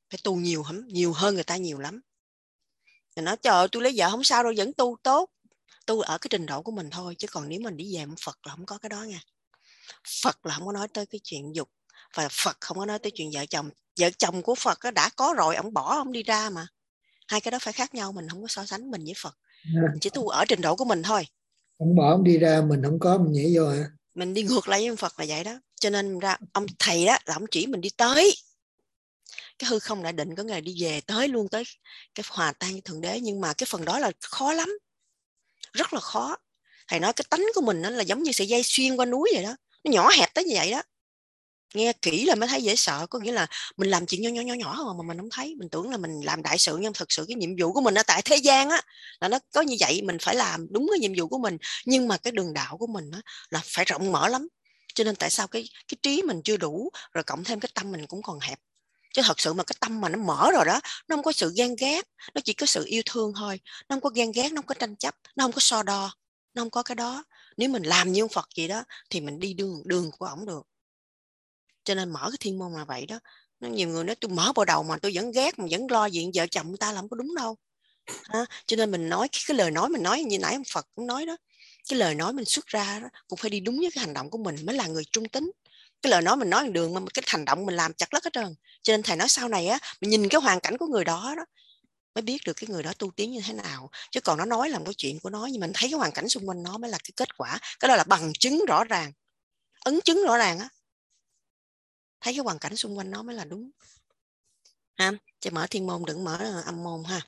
phải tu nhiều lắm, nhiều hơn người ta nhiều lắm. Rồi nói trời ơi, tôi lấy vợ không sao đâu, vẫn tu tốt. Tu ở cái trình độ của mình thôi, chứ còn nếu mình đi về Phật là không có cái đó nha. Phật là không có nói tới cái chuyện dục, và Phật không có nói tới chuyện vợ chồng. Vợ chồng của Phật đã có rồi, ông bỏ ông đi ra mà. Hai cái đó phải khác nhau, mình không có so sánh mình với Phật. Mình chỉ tu ở trình độ của mình thôi. Ông bỏ ông đi ra, mình không có, mình nhảy vô hả? Mình đi ngược lại với ông Phật là vậy đó. Cho nên ra ông thầy đó là ông chỉ mình đi tới cái hư không đại định, có ngày đi về tới luôn tới cái hòa tan với Thượng Đế. Nhưng mà cái phần đó là khó lắm, rất là khó. Thầy nói cái tánh của mình nó là giống như sợi dây xuyên qua núi vậy đó, nó nhỏ hẹp tới như vậy đó. Nghe kỹ là mới thấy dễ sợ. Có nghĩa là mình làm chuyện nhỏ nhỏ nhỏ nhỏ mà mình không thấy, mình tưởng là mình làm đại sự, nhưng thực sự cái nhiệm vụ của mình ở tại thế gian á là nó có như vậy. Mình phải làm đúng cái nhiệm vụ của mình, nhưng mà cái đường đạo của mình á là phải rộng mở lắm. Cho nên tại sao cái cái trí mình chưa đủ, rồi cộng thêm cái tâm mình cũng còn hẹp. Chứ thật sự mà cái tâm mà nó mở rồi đó, nó không có sự ghen ghét, nó chỉ có sự yêu thương thôi. Nó không có ghen ghét, nó không có tranh chấp, nó không có so đo, nó không có cái đó. Nếu mình làm như ông Phật gì đó thì mình đi đường đường của ổng được. Cho nên mở cái thiên môn là vậy đó. Nó nhiều người nói tôi mở bộ đầu mà tôi vẫn ghét, mà vẫn lo chuyện vợ chồng người ta là không có đúng đâu. Ha? Cho nên mình nói cái lời nói mình nói như nãy ông Phật cũng nói đó, cái lời nói mình xuất ra đó cũng phải đi đúng với cái hành động của mình mới là người trung tín. Cái lời nói mình nói đường mà cái hành động mình làm chặt lất hết trơn. Cho nên thầy nói sau này á, mình nhìn cái hoàn cảnh của người đó đó mới biết được cái người đó tu tiến như thế nào. Chứ còn nó nói làm cái chuyện của nó, nhưng mình thấy cái hoàn cảnh xung quanh nó mới là cái kết quả. Cái đó là bằng chứng rõ ràng, ấn chứng rõ ràng á. Thấy cái hoàn cảnh xung quanh nó mới là đúng ha. Chứ mở thiên môn đừng mở âm môn ha.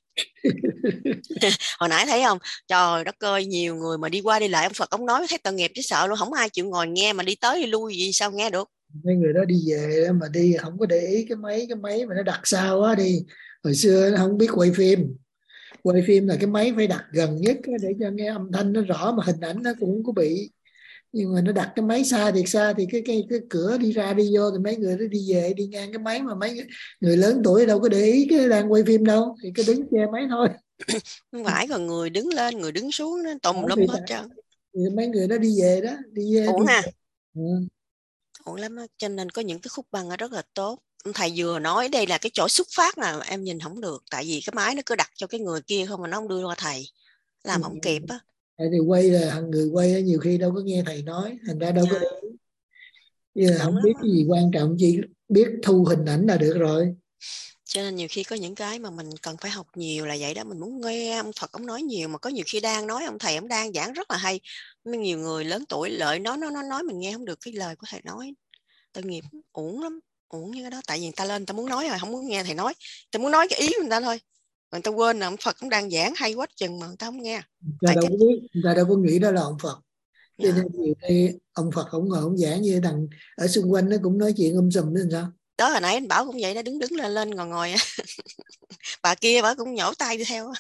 Hồi nãy thấy không, trời đất ơi, nhiều người mà đi qua đi lại ông Phật ông nói thấy tội nghiệp chứ sợ luôn, không ai chịu ngồi nghe, mà đi tới đi lui gì sao nghe được. Mấy người đó đi về mà đi không có để ý cái máy cái máy mà nó đặt sao á đi. Hồi xưa nó không biết quay phim, quay phim là cái máy phải đặt gần nhất để cho nghe âm thanh nó rõ, mà hình ảnh nó cũng có bị. Nhưng mà nó đặt cái máy xa thiệt xa thì cái cái cái cửa đi ra đi vô thì mấy người nó đi về đi ngang cái máy, mà mấy người lớn tuổi đâu có để ý cái đang quay phim đâu, thì cứ đứng che máy thôi. Không phải, còn người đứng lên người đứng xuống nó tùm lum hết trơn. Mấy người đó đi về đó, đi về. Ổn ha. Ừ. Ổn lắm đó. Cho nên có những cái khúc băng rất là tốt. Thầy vừa nói đây là cái chỗ xuất phát nào em nhìn không được, tại vì cái máy nó cứ đặt cho cái người kia không mà nó không đưa qua thầy, làm không kịp á. Thầy thì quay là người quay nhiều khi đâu có nghe thầy nói, thành ra đâu có để ý. Chứ không biết cái gì quan trọng, chỉ biết thu hình ảnh là được rồi. Cho nên nhiều khi có những cái mà mình cần phải học nhiều là vậy đó. Mình muốn nghe ông Phật ông nói nhiều, mà có nhiều khi đang nói ông thầy ông đang giảng rất là hay, nhiều người lớn tuổi lợi nó nó nó nói mình nghe không được cái lời của thầy nói. Tội nghiệp, uổng lắm, uổng như cái đó. Tại vì người ta lên người ta muốn nói rồi, không muốn nghe thầy nói, ta muốn nói cái ý của người ta thôi, người ta quên là ông Phật cũng đang giảng hay quá chừng mà người ta không nghe. Người ta đâu cái... có biết, người ta đâu có nghĩ đó là ông Phật. Cho yeah. Nên nhiều khi ông Phật không ngồi không giảng như thằng ở xung quanh nó cũng nói chuyện um sùm nữa sao. Đó hồi nãy anh Bảo cũng vậy đó, đứng đứng lên lên ngồi ngồi bà kia bà cũng nhổ tay đi theo.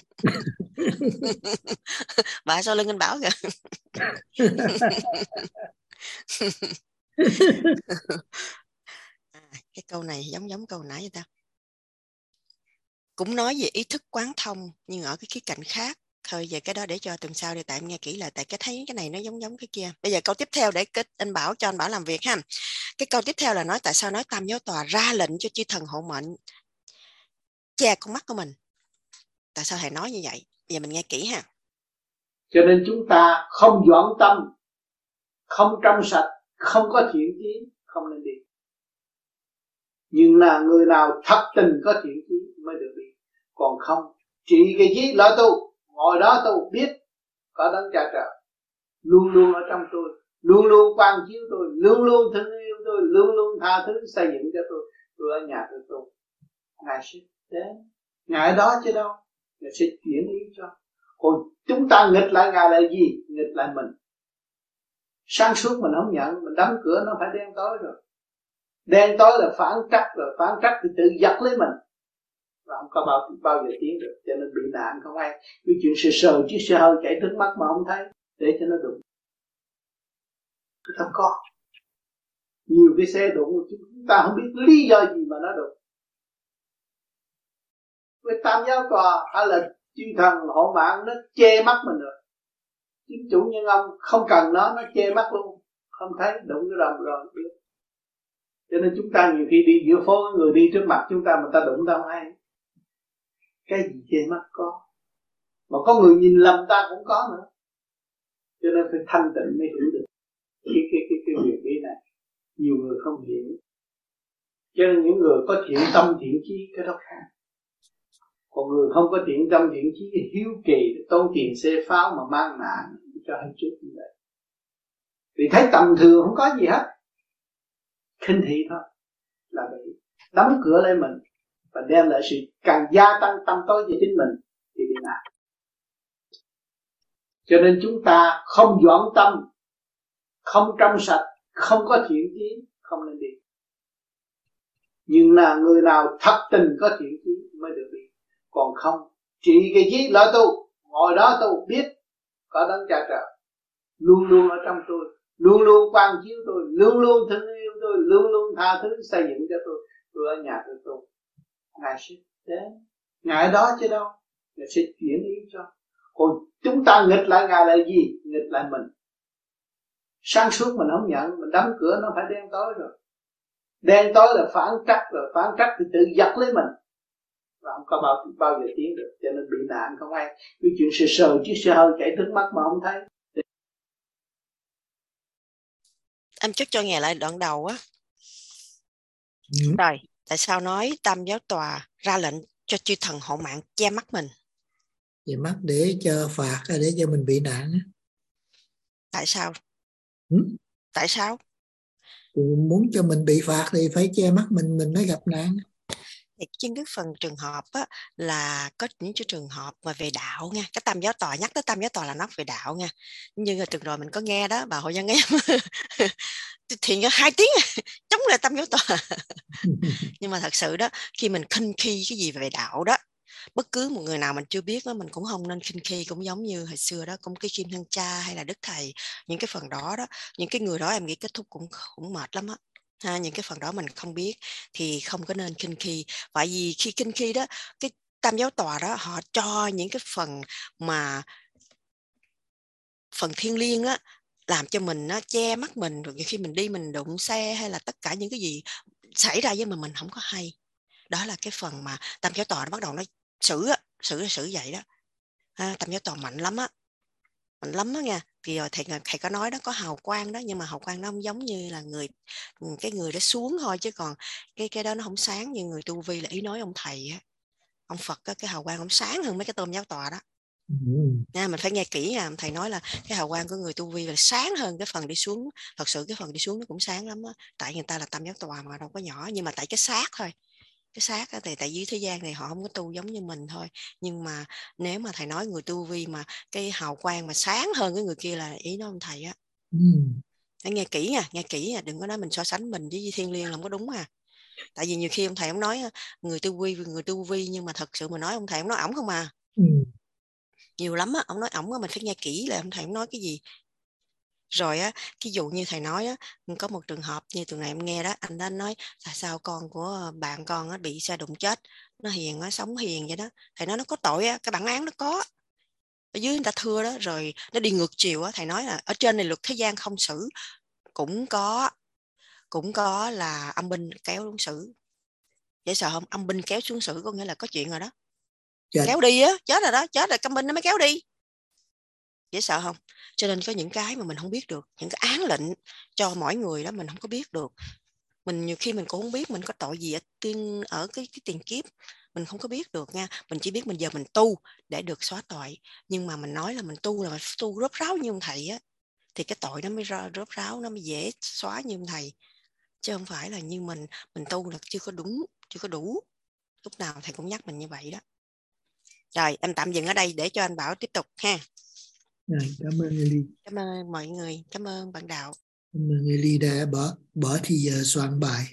Bà sau lưng anh Bảo kìa. À, cái câu này giống giống câu nãy vậy ta, cũng nói về ý thức quán thông nhưng ở cái khía cạnh khác thôi. Về cái đó để cho tuần sau đi, tại em nghe kỹ lại, tại cái thấy cái này nó giống giống cái kia. Bây giờ câu tiếp theo để kết anh Bảo cho anh Bảo làm việc ha. Cái câu tiếp theo là nói tại sao nói Tam Giáo Tòa ra lệnh cho chư thần hộ mệnh che con mắt của mình. Tại sao thầy nói như vậy? Giờ mình nghe kỹ ha. Cho nên chúng ta không dọn tâm, không trong sạch, không có thiện chí, không nên đi. Nhưng là người nào thật tình có thiện chí mới được đi. Còn không, chỉ cái chí lo tu, ngồi đó tu biết có đấng cha trời luôn luôn ở trong tôi, luôn luôn quan chiếu tôi, luôn luôn thương yêu tôi, luôn luôn tha thứ xây dựng cho tôi. Tôi ở nhà tôi tu, Ngài sẽ đến, Ngài ở đó chứ đâu, Ngài sẽ chuyển ý cho. Còn chúng ta nghịch lại Ngài là gì? Nghịch lại mình. Sáng suốt mình không nhận, mình đóng cửa nó phải đen tối rồi. Đen tối là phản trắc rồi, phản trắc thì tự giật lấy mình và không có bao, bao giờ tiến được. Cho nên bị nạn không ai. Cái chuyện sờ sờ chiếc xe hơi chạy trước mắt mà không thấy, để cho nó đụng. Không có. Nhiều cái xe đụng chúng ta không biết lý do gì mà nó đụng. Với Tam Giáo Tòa hay là chư thần hộ mạng nó che mắt mình rồi. Chính chủ nhân ông không cần nó, nó che mắt luôn, không thấy, đụng cái rầm rồi biết. Cho nên chúng ta nhiều khi đi giữa phố, người đi trước mặt chúng ta mà ta đụng ta không hay. Cái gì trên mắt có, mà có người nhìn lầm ta cũng có nữa. Cho nên phải thanh tịnh mới hiểu được cái cái cái cái việc lý này. Nhiều người không hiểu. Cho nên những người có thiện tâm thiện chí cái đó khác. Còn người không có thiện tâm thiện chí hiếu kỳ, tốn tiền xe pháo mà mang nạn cho hết trước như vậy. Vì thấy tầm thường không có gì hết, khinh thị thôi là bị đóng cửa lên mình và đem lại sự càng gia tăng tâm tối cho chính mình thì bị nạn. Cho nên chúng ta không dọn tâm, không trong sạch, không có thiện chí, không nên đi. Nhưng là người nào thật tình có thiện chí mới được đi. Còn không, chỉ cái chí lo tu, ngồi đó tu biết có đấng cha trời luôn luôn ở trong tôi, luôn luôn quan chiếu tôi, luôn luôn thương yêu tôi, luôn luôn tha thứ xây dựng cho tôi. Tôi ở nhà tôi tu, Ngài sẽ đến, Ngài ở đó chứ đâu, Ngài sẽ chuyển ý cho. Còn chúng ta nghịch lại Ngài là gì? Nghịch lại mình. Sáng suốt mình không nhận, mình đóng cửa nó phải đen tối rồi. Đen tối là phản trắc rồi, phản trắc thì tự giật lấy mình. Và không có bao, bao giờ tiến được. Cho nên bị nạn không ai. Cái chuyện sờ sờ chiếc xe hơi chạy trước mắt mà không thấy. Anh chút cho nghe lại đoạn đầu á. Ừ. Rồi, tại sao nói Tam Giáo Tòa ra lệnh cho chư thần hộ mạng che mắt mình? Che mắt để cho phạt hay để cho mình bị nạn? Tại sao? Ừ? Tại sao? Thì muốn cho mình bị phạt thì phải che mắt mình, mình mới gặp nạn. Thì trên cái phần trường hợp á, là có những cái trường hợp mà về đạo nha. Cái Tam Giáo Tòa, nhắc tới Tam Giáo Tòa là nói về đạo nha. Nhưng mà từng rồi mình có nghe đó, bà hội dân em thì hai tiếng chống lại Tam Giáo Tòa. Nhưng mà thật sự đó, khi mình khinh khi cái gì về đạo đó, bất cứ một người nào mình chưa biết đó, mình cũng không nên khinh khi. Cũng giống như hồi xưa đó, cũng cái Kim Thân Cha hay là Đức Thầy, những cái phần đó đó, những cái người đó em nghĩ kết thúc cũng cũng mệt lắm á. Ha, những cái phần đó mình không biết thì không có nên khinh khi. Tại vì khi khinh khi đó, cái Tam Giáo Tòa đó họ cho những cái phần mà phần thiêng liêng á, làm cho mình nó che mắt mình, rồi khi mình đi mình đụng xe hay là tất cả những cái gì xảy ra với mình mình không có hay. Đó là cái phần mà Tam Giáo Tòa nó bắt đầu nó xử á, xử là xử vậy đó. À, Tam Giáo Tòa mạnh lắm á, mạnh lắm đó nha. Vì rồi thầy thầy có nói đó, có hào quang đó, nhưng mà hào quang nó không giống như là người cái người đó xuống thôi, chứ còn cái cái đó nó không sáng như người tu vi. Là ý nói ông thầy á, ông Phật á, cái hào quang ông sáng hơn mấy cái Tam Giáo Tòa đó. Ừ. Nha, mình phải nghe kỹ nha. Thầy nói là cái hào quang của người tu vi là sáng hơn cái phần đi xuống. Thật sự cái phần đi xuống nó cũng sáng lắm á. Tại người ta là Tam Giáo Tòa mà đâu có nhỏ, nhưng mà tại cái xác thôi. Cái xác á, thì tại dưới thế gian này họ không có tu giống như mình thôi. Nhưng mà nếu mà thầy nói người tu vi mà cái hào quang mà sáng hơn cái người kia là ý nói ông thầy á. Ừ. Hãy nghe kỹ nha, nghe kỹ nha, đừng có nói mình so sánh mình với thiên liêng là không có đúng à. Tại vì nhiều khi ông thầy ông nói người tu vi người tu vi, nhưng mà thật sự mà nói ông thầy ông nói ổng không à. Ừ. Nhiều lắm á, ông nói ổng á, mình phải nghe kỹ là ông thầy ông nói cái gì. Rồi á, ví dụ như thầy nói á, có một trường hợp như tuần này em nghe đó, anh đã nói là sao con của bạn con á, bị xe đụng chết, nó hiền, nó sống hiền vậy đó. Thầy nói nó có tội á, cái bản án nó có. Ở dưới người ta thưa đó, rồi nó đi ngược chiều á, thầy nói là ở trên này luật thế gian không xử, cũng có cũng có là âm binh kéo xuống xử. Dễ sợ không? Âm binh kéo xuống xử có nghĩa là có chuyện rồi đó. Chết. Kéo đi á, chết rồi đó, chết rồi âm binh nó mới kéo đi. Dễ sợ không? Cho nên có những cái mà mình không biết được, những cái án lệnh cho mỗi người đó mình không có biết được. Mình nhiều khi mình cũng không biết mình có tội gì ở tiên ở cái cái tiền kiếp, mình không có biết được nha. Mình chỉ biết mình giờ mình tu để được xóa tội, nhưng mà mình nói là mình tu là mình tu rốt ráo như ông thầy á, thì cái tội nó mới rốt ráo, nó mới dễ xóa như ông thầy, chứ không phải là như mình mình tu là chưa có đúng, chưa có đủ. Lúc nào thầy cũng nhắc mình như vậy đó. Rồi em tạm dừng ở đây để cho anh Bảo tiếp tục ha. Rồi, cảm ơn Eli. Cảm ơn mọi người, cảm ơn bạn Đạo. Cảm ơn Eli đã bỏ bỏ thì giờ soạn bài.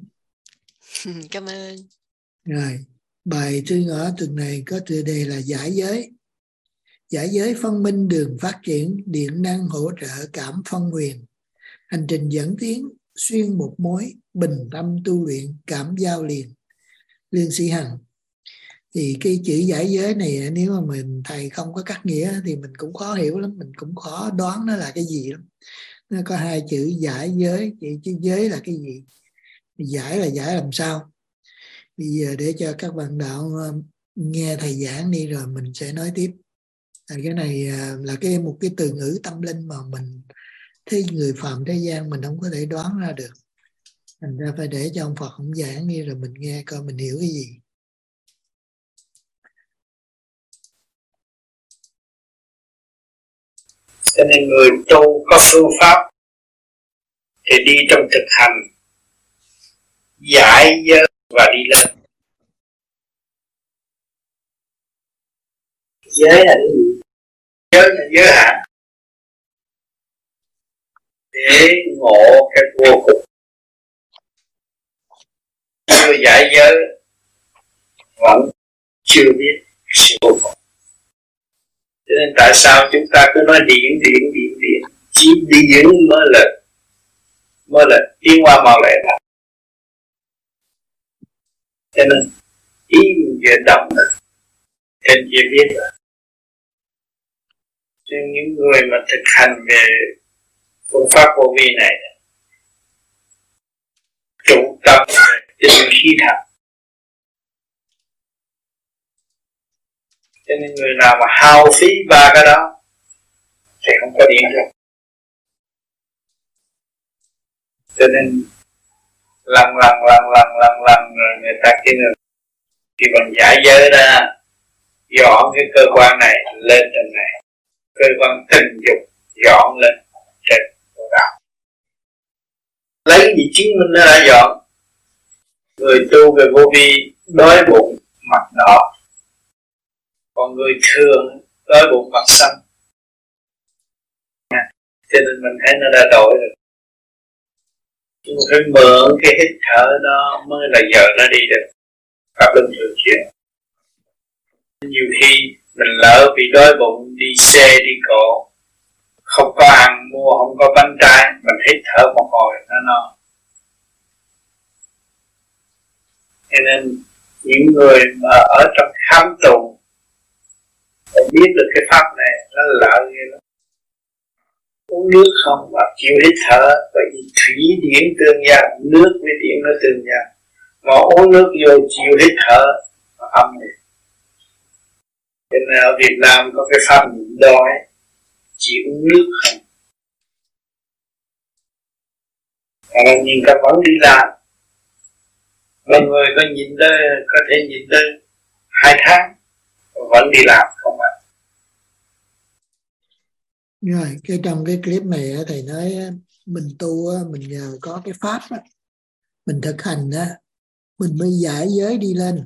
Cảm ơn. Rồi, bài thứ ngõ tuần này có tựa đề là giải giới. Giải giới phân minh đường phát triển, điện năng hỗ trợ cảm phân huyền. Hành trình dẫn tiến, xuyên một mối, bình tâm tu luyện, cảm giao liền. Lương Sĩ Hằng. Thì cái chữ giải giới này nếu mà mình thầy không có cắt nghĩa thì mình cũng khó hiểu lắm, mình cũng khó đoán nó là cái gì lắm. Nó có hai chữ giải giới, chữ, chữ giới là cái gì? Giải là giải làm sao? Bây giờ để cho các bạn đạo nghe thầy giảng đi rồi mình sẽ nói tiếp. Cái này là cái một cái từ ngữ tâm linh mà mình thế người phàm thế gian mình không có thể đoán ra được. Thành ra phải để cho ông Phật ông giảng đi rồi mình nghe coi mình hiểu cái gì. Cho nên người tu có phương pháp thì đi trong thực hành giải giới và đi lên. Giới là cái gì? Giới là giới hạn để ngộ cái vô cùng. Người giải giới vẫn chưa biết sự vô cùng. Cho nên tại sao chúng ta cứ nói điển điển điển điển, chỉ điển mới là mới là tiến qua màu lệ đó. Cho nên ý chuyển động là trên chưa biết rồi. Cho những người mà thực hành về phương pháp vô vi này chủ tâm tinh khí thần. Cho nên người nào mà hao phí ba cái đó thì không có điện được. Cho nên lần lần lần lần lần lần rồi người ta kia người khi bằng giải giới ra dọn cái cơ quan này lên trên này, cơ quan tình dục dọn lên trên bộ đạo. Lấy gì chứng minh nó đã dọn? Người tu về vô vi đói bụng mặt đỏ, còn người thường đói bụng mặt xanh. Cho nên mình thấy nó đã đổi rồi. Nhưng mà phải mượn cái hít thở đó mới là giờ nó đi được. Pháp luân thường chuyển. Nhiều khi mình lỡ bị đói bụng đi xe đi cộ, không có ăn mua, không có bánh trái, mình hít thở một hồi nó no. Cho nên những người mà ở trong khám tù phải biết được cái pháp này nó lợi ghê lắm. Uống nước không mà chịu hít thở, bởi vì thủy điển tương giao, nước với điện nó tương giao. Mà uống nước vô chịu hít thở nó âm đi. Cho nên ở Việt Nam có cái pháp nhịn đói, chỉ uống nước không. Mà nhìn ta vẫn đi làm. Mọi người có nhịn đói, có thể nhịn đói hai tháng vẫn đi làm không ạ. Rồi, cái trong cái clip này thầy nói mình tu mình nhờ có cái pháp đó, mình thực hành đó, mình mới giải giới đi lên.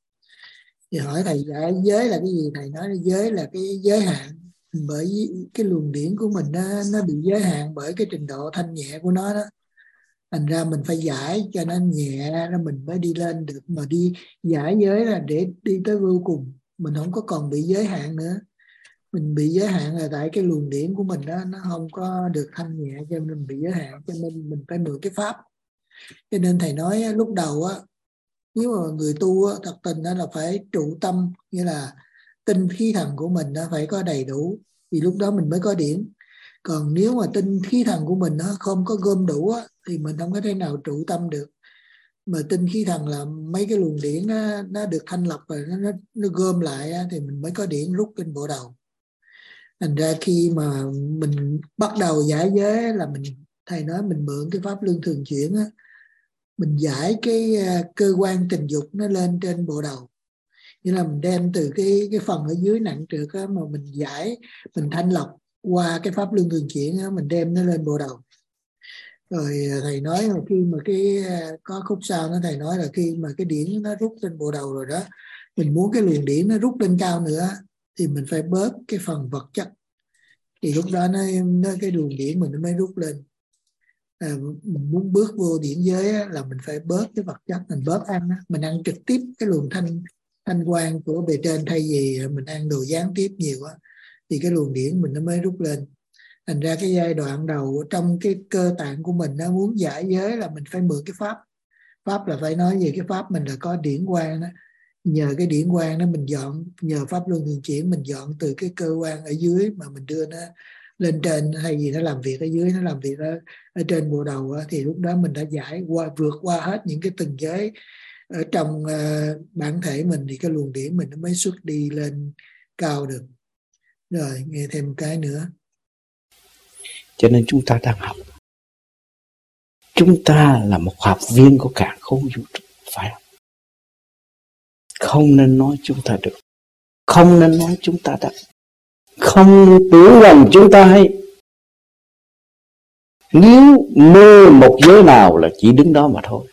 Thì hỏi thầy giải giới là cái gì? Thầy nói giới là cái giới hạn, bởi cái luồng điển của mình nó, nó bị giới hạn bởi cái trình độ thanh nhẹ của nó đó. Thành ra mình phải giải cho nó nhẹ ra mình mới đi lên được. Mà đi giải giới là để đi tới vô cùng, mình không có còn bị giới hạn nữa. Mình bị giới hạn là tại cái luồng điển của mình đó nó không có được thanh nhẹ, cho nên mình bị giới hạn, cho nên mình phải mượn cái pháp. Cho nên thầy nói lúc đầu á, nếu mà người tu á, thật tình đó là phải trụ tâm, nghĩa là tinh khí thần của mình nó phải có đầy đủ, thì lúc đó mình mới có điển. Còn nếu mà tinh khí thần của mình nó không có gom đủ á, thì mình không có thể nào trụ tâm được. Mà tinh khí thần là mấy cái luồng điển nó, nó được thanh lọc rồi nó, nó, nó gom lại á, thì mình mới có điển rút trên bộ đầu. Thành ra khi mà mình bắt đầu giải giới là mình, thầy nói mình mượn cái pháp luân thường chuyển á, mình giải cái cơ quan tình dục nó lên trên bộ đầu. Như là mình đem từ cái cái phần ở dưới nặng trược á, mà mình giải, mình thanh lọc qua cái pháp luân thường chuyển á, mình đem nó lên bộ đầu. Rồi thầy nói là khi mà cái có khúc sau nó thầy nói là khi mà cái điển nó rút trên bộ đầu rồi đó, mình muốn cái luồng điển nó rút lên cao nữa thì mình phải bớt cái phần vật chất, thì lúc đó nó, nó cái luồng điển mình nó mới rút lên. À, mình muốn bước vô điển giới á, là mình phải bớt cái vật chất, mình bớt ăn á. Mình ăn trực tiếp cái luồng thanh thanh quan của bề trên, thay vì mình ăn đồ gián tiếp nhiều á, thì cái luồng điển mình nó mới rút lên. Thành ra cái giai đoạn đầu trong cái cơ tạng của mình nó muốn giải giới là mình phải mượn cái pháp. Pháp là phải nói về cái pháp mình là có điển quang đó. Nhờ cái điển quang đó mình dọn, nhờ pháp luân thường chuyển mình dọn từ cái cơ quan ở dưới mà mình đưa nó lên trên, hay gì nó làm việc ở dưới, nó làm việc ở, ở trên bộ đầu á, thì lúc đó mình đã giải qua, vượt qua hết những cái từng giới ở trong uh, bản thể mình, thì cái luồng điển mình nó mới xuất đi lên cao được. Rồi nghe thêm một cái nữa. Cho nên chúng ta đang học, chúng ta là một học viên của càn khôn vũ trụ, phải không? Không nên nói chúng ta được, không nên nói chúng ta đã, không nên tưởng rằng chúng ta hay. Nếu mê một giới nào là chỉ đứng đó mà thôi,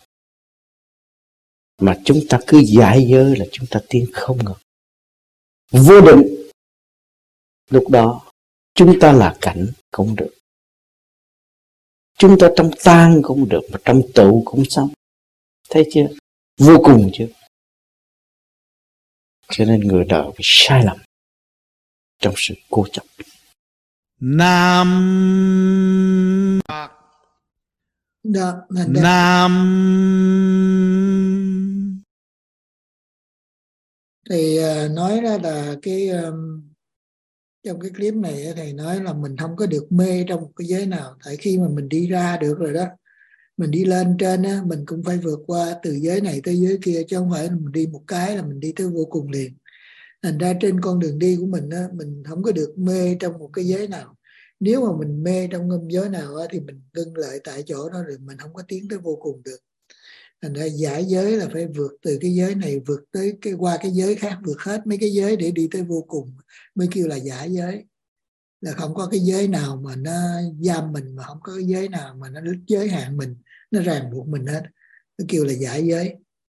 mà chúng ta cứ giải giới là chúng ta tiến không ngừng, vô định. Lúc đó chúng ta là cảnh cũng được, chúng ta trong tan cũng được, mà trong tụ cũng xong. Thấy chưa? Vô cùng chưa? Cho nên người đời bị sai lầm trong sự cố chấp. Nam Đó, Nam. Thì uh, nói ra là cái um, trong cái clip này thầy nói là mình không có được mê trong một cái giới nào. Tại khi mà mình đi ra được rồi đó, mình đi lên trên á, mình cũng phải vượt qua từ giới này tới giới kia, chứ không phải là mình đi một cái là mình đi tới vô cùng liền. Thành ra trên con đường đi của mình á, mình không có được mê trong một cái giới nào. Nếu mà mình mê trong ngâm giới nào á, thì mình ngưng lại tại chỗ đó, rồi mình không có tiến tới vô cùng được. Thành ra giải giới là phải vượt từ cái giới này vượt tới cái qua cái giới khác, vượt hết mấy cái giới để đi tới vô cùng mới kêu là giải giới. Là không có cái giới nào mà nó giam mình, mà không có cái giới nào mà nó giới hạn mình, nó ràng buộc mình hết. Nó kêu là giải giới.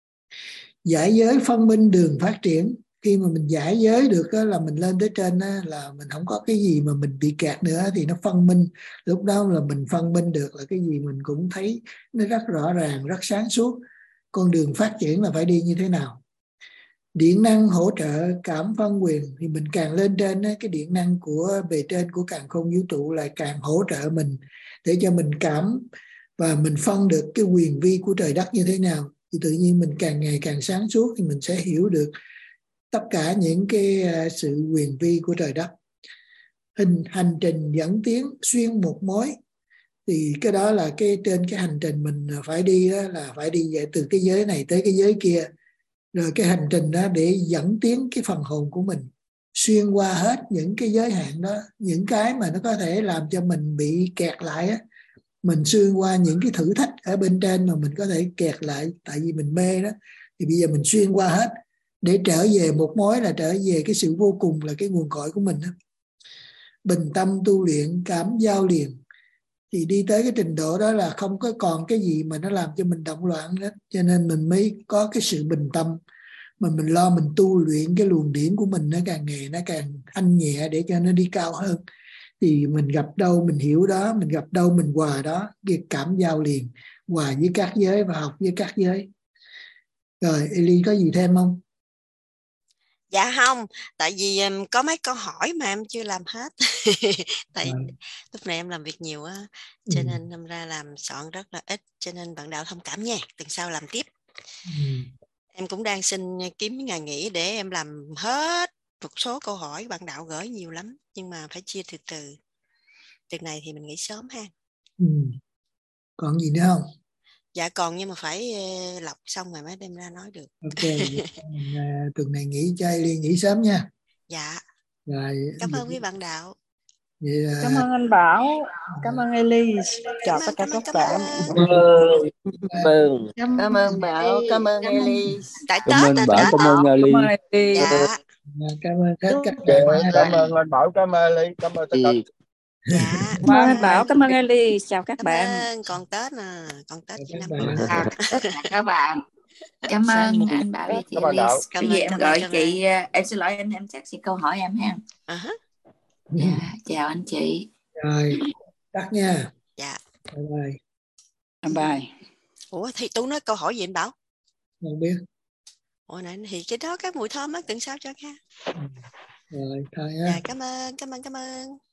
Giải giới phân minh đường phát triển. Khi mà mình giải giới được đó, là mình lên tới trên đó, là mình không có cái gì mà mình bị kẹt nữa, thì nó phân minh. Lúc đó là mình phân minh được là cái gì mình cũng thấy nó rất rõ ràng, rất sáng suốt. Con đường phát triển là phải đi như thế nào. Điện năng hỗ trợ cảm phân quyền, thì mình càng lên trên đó, cái điện năng của bề trên của càn khôn vũ trụ lại càng hỗ trợ mình để cho mình cảm và mình phân được cái quyền vi của trời đất như thế nào. Thì tự nhiên mình càng ngày càng sáng suốt, thì mình sẽ hiểu được tất cả những cái sự quyền vi của trời đất. Hình hành trình dẫn tiến xuyên một mối, thì cái đó là cái trên cái hành trình mình phải đi đó, là phải đi về từ cái giới này tới cái giới kia. Rồi cái hành trình đó để dẫn tiến cái phần hồn của mình xuyên qua hết những cái giới hạn đó, những cái mà nó có thể làm cho mình bị kẹt lại á. Mình xuyên qua những cái thử thách ở bên trên mà mình có thể kẹt lại tại vì mình mê đó, thì bây giờ mình xuyên qua hết để trở về một mối, là trở về cái sự vô cùng, là cái nguồn cội của mình đó. Bình tâm tu luyện cảm giao liền, thì đi tới cái trình độ đó là không có còn cái gì mà nó làm cho mình động loạn hết. Cho nên mình mới có cái sự bình tâm, mà mình lo mình tu luyện cái luồng điển của mình, nó càng ngày nó càng thanh nhẹ để cho nó đi cao hơn. Thì mình gặp đâu mình hiểu đó, mình gặp đâu mình hòa đó, cái cảm giao liền, hòa với các giới và học với các giới. Rồi Eli có gì thêm không? Dạ không, tại vì um, có mấy câu hỏi mà em chưa làm hết. Tại à. lúc này em làm việc nhiều á, cho ừ. nên đâm ra làm soạn rất là ít, cho nên bạn đạo thông cảm nha, tuần sau làm tiếp. Ừ. Em cũng đang xin kiếm ngày nghỉ để em làm hết một số câu hỏi bạn đạo gửi nhiều lắm, nhưng mà phải chia từ từ. Tuần này thì mình nghỉ sớm ha. Ừ. Còn gì nữa không? Dạ còn, nhưng mà phải lọc xong rồi mới đem ra nói được. Ok, tuần này nghỉ chơi liền, nghỉ sớm nha. Dạ. Rồi, cảm ơn quý bạn đạo. Là... Cảm ơn anh Bảo, cảm ơn Ellie, chào tất cả các bạn. Cảm ơn, cảm ơn Bảo, cảm ơn Ellie. Tại Tết, cảm ơn Bảo, cảm ơn Ellie. Dạ. Cảm ơn tất cả các bạn. Cảm ơn anh Bảo, cảm ơn Ellie, cảm ơn tất cả. Dạ. Cảm ơn anh Bảo, cảm ơn Ellie, chào các cảm bạn. Ơn. Còn Tết nè, còn Tết chị Năm. À, tất cả các bạn. Cảm ơn anh Bảo và chị Ellie. Cái gì em gọi chị, em xin lỗi anh, em chắc chị câu hỏi em ha. Uh-huh. Dạ, chào anh chị. Rồi, tắt nha. Dạ. Bye bye. Bye bye. Ủa thì Tú nói câu hỏi gì anh Bảo? Không biết. Ủa này thì cái đó cái mùi thơm á, tưởng sao cho nha. Rồi, thôi nha. Dạ, cảm ơn, cảm ơn, cảm ơn.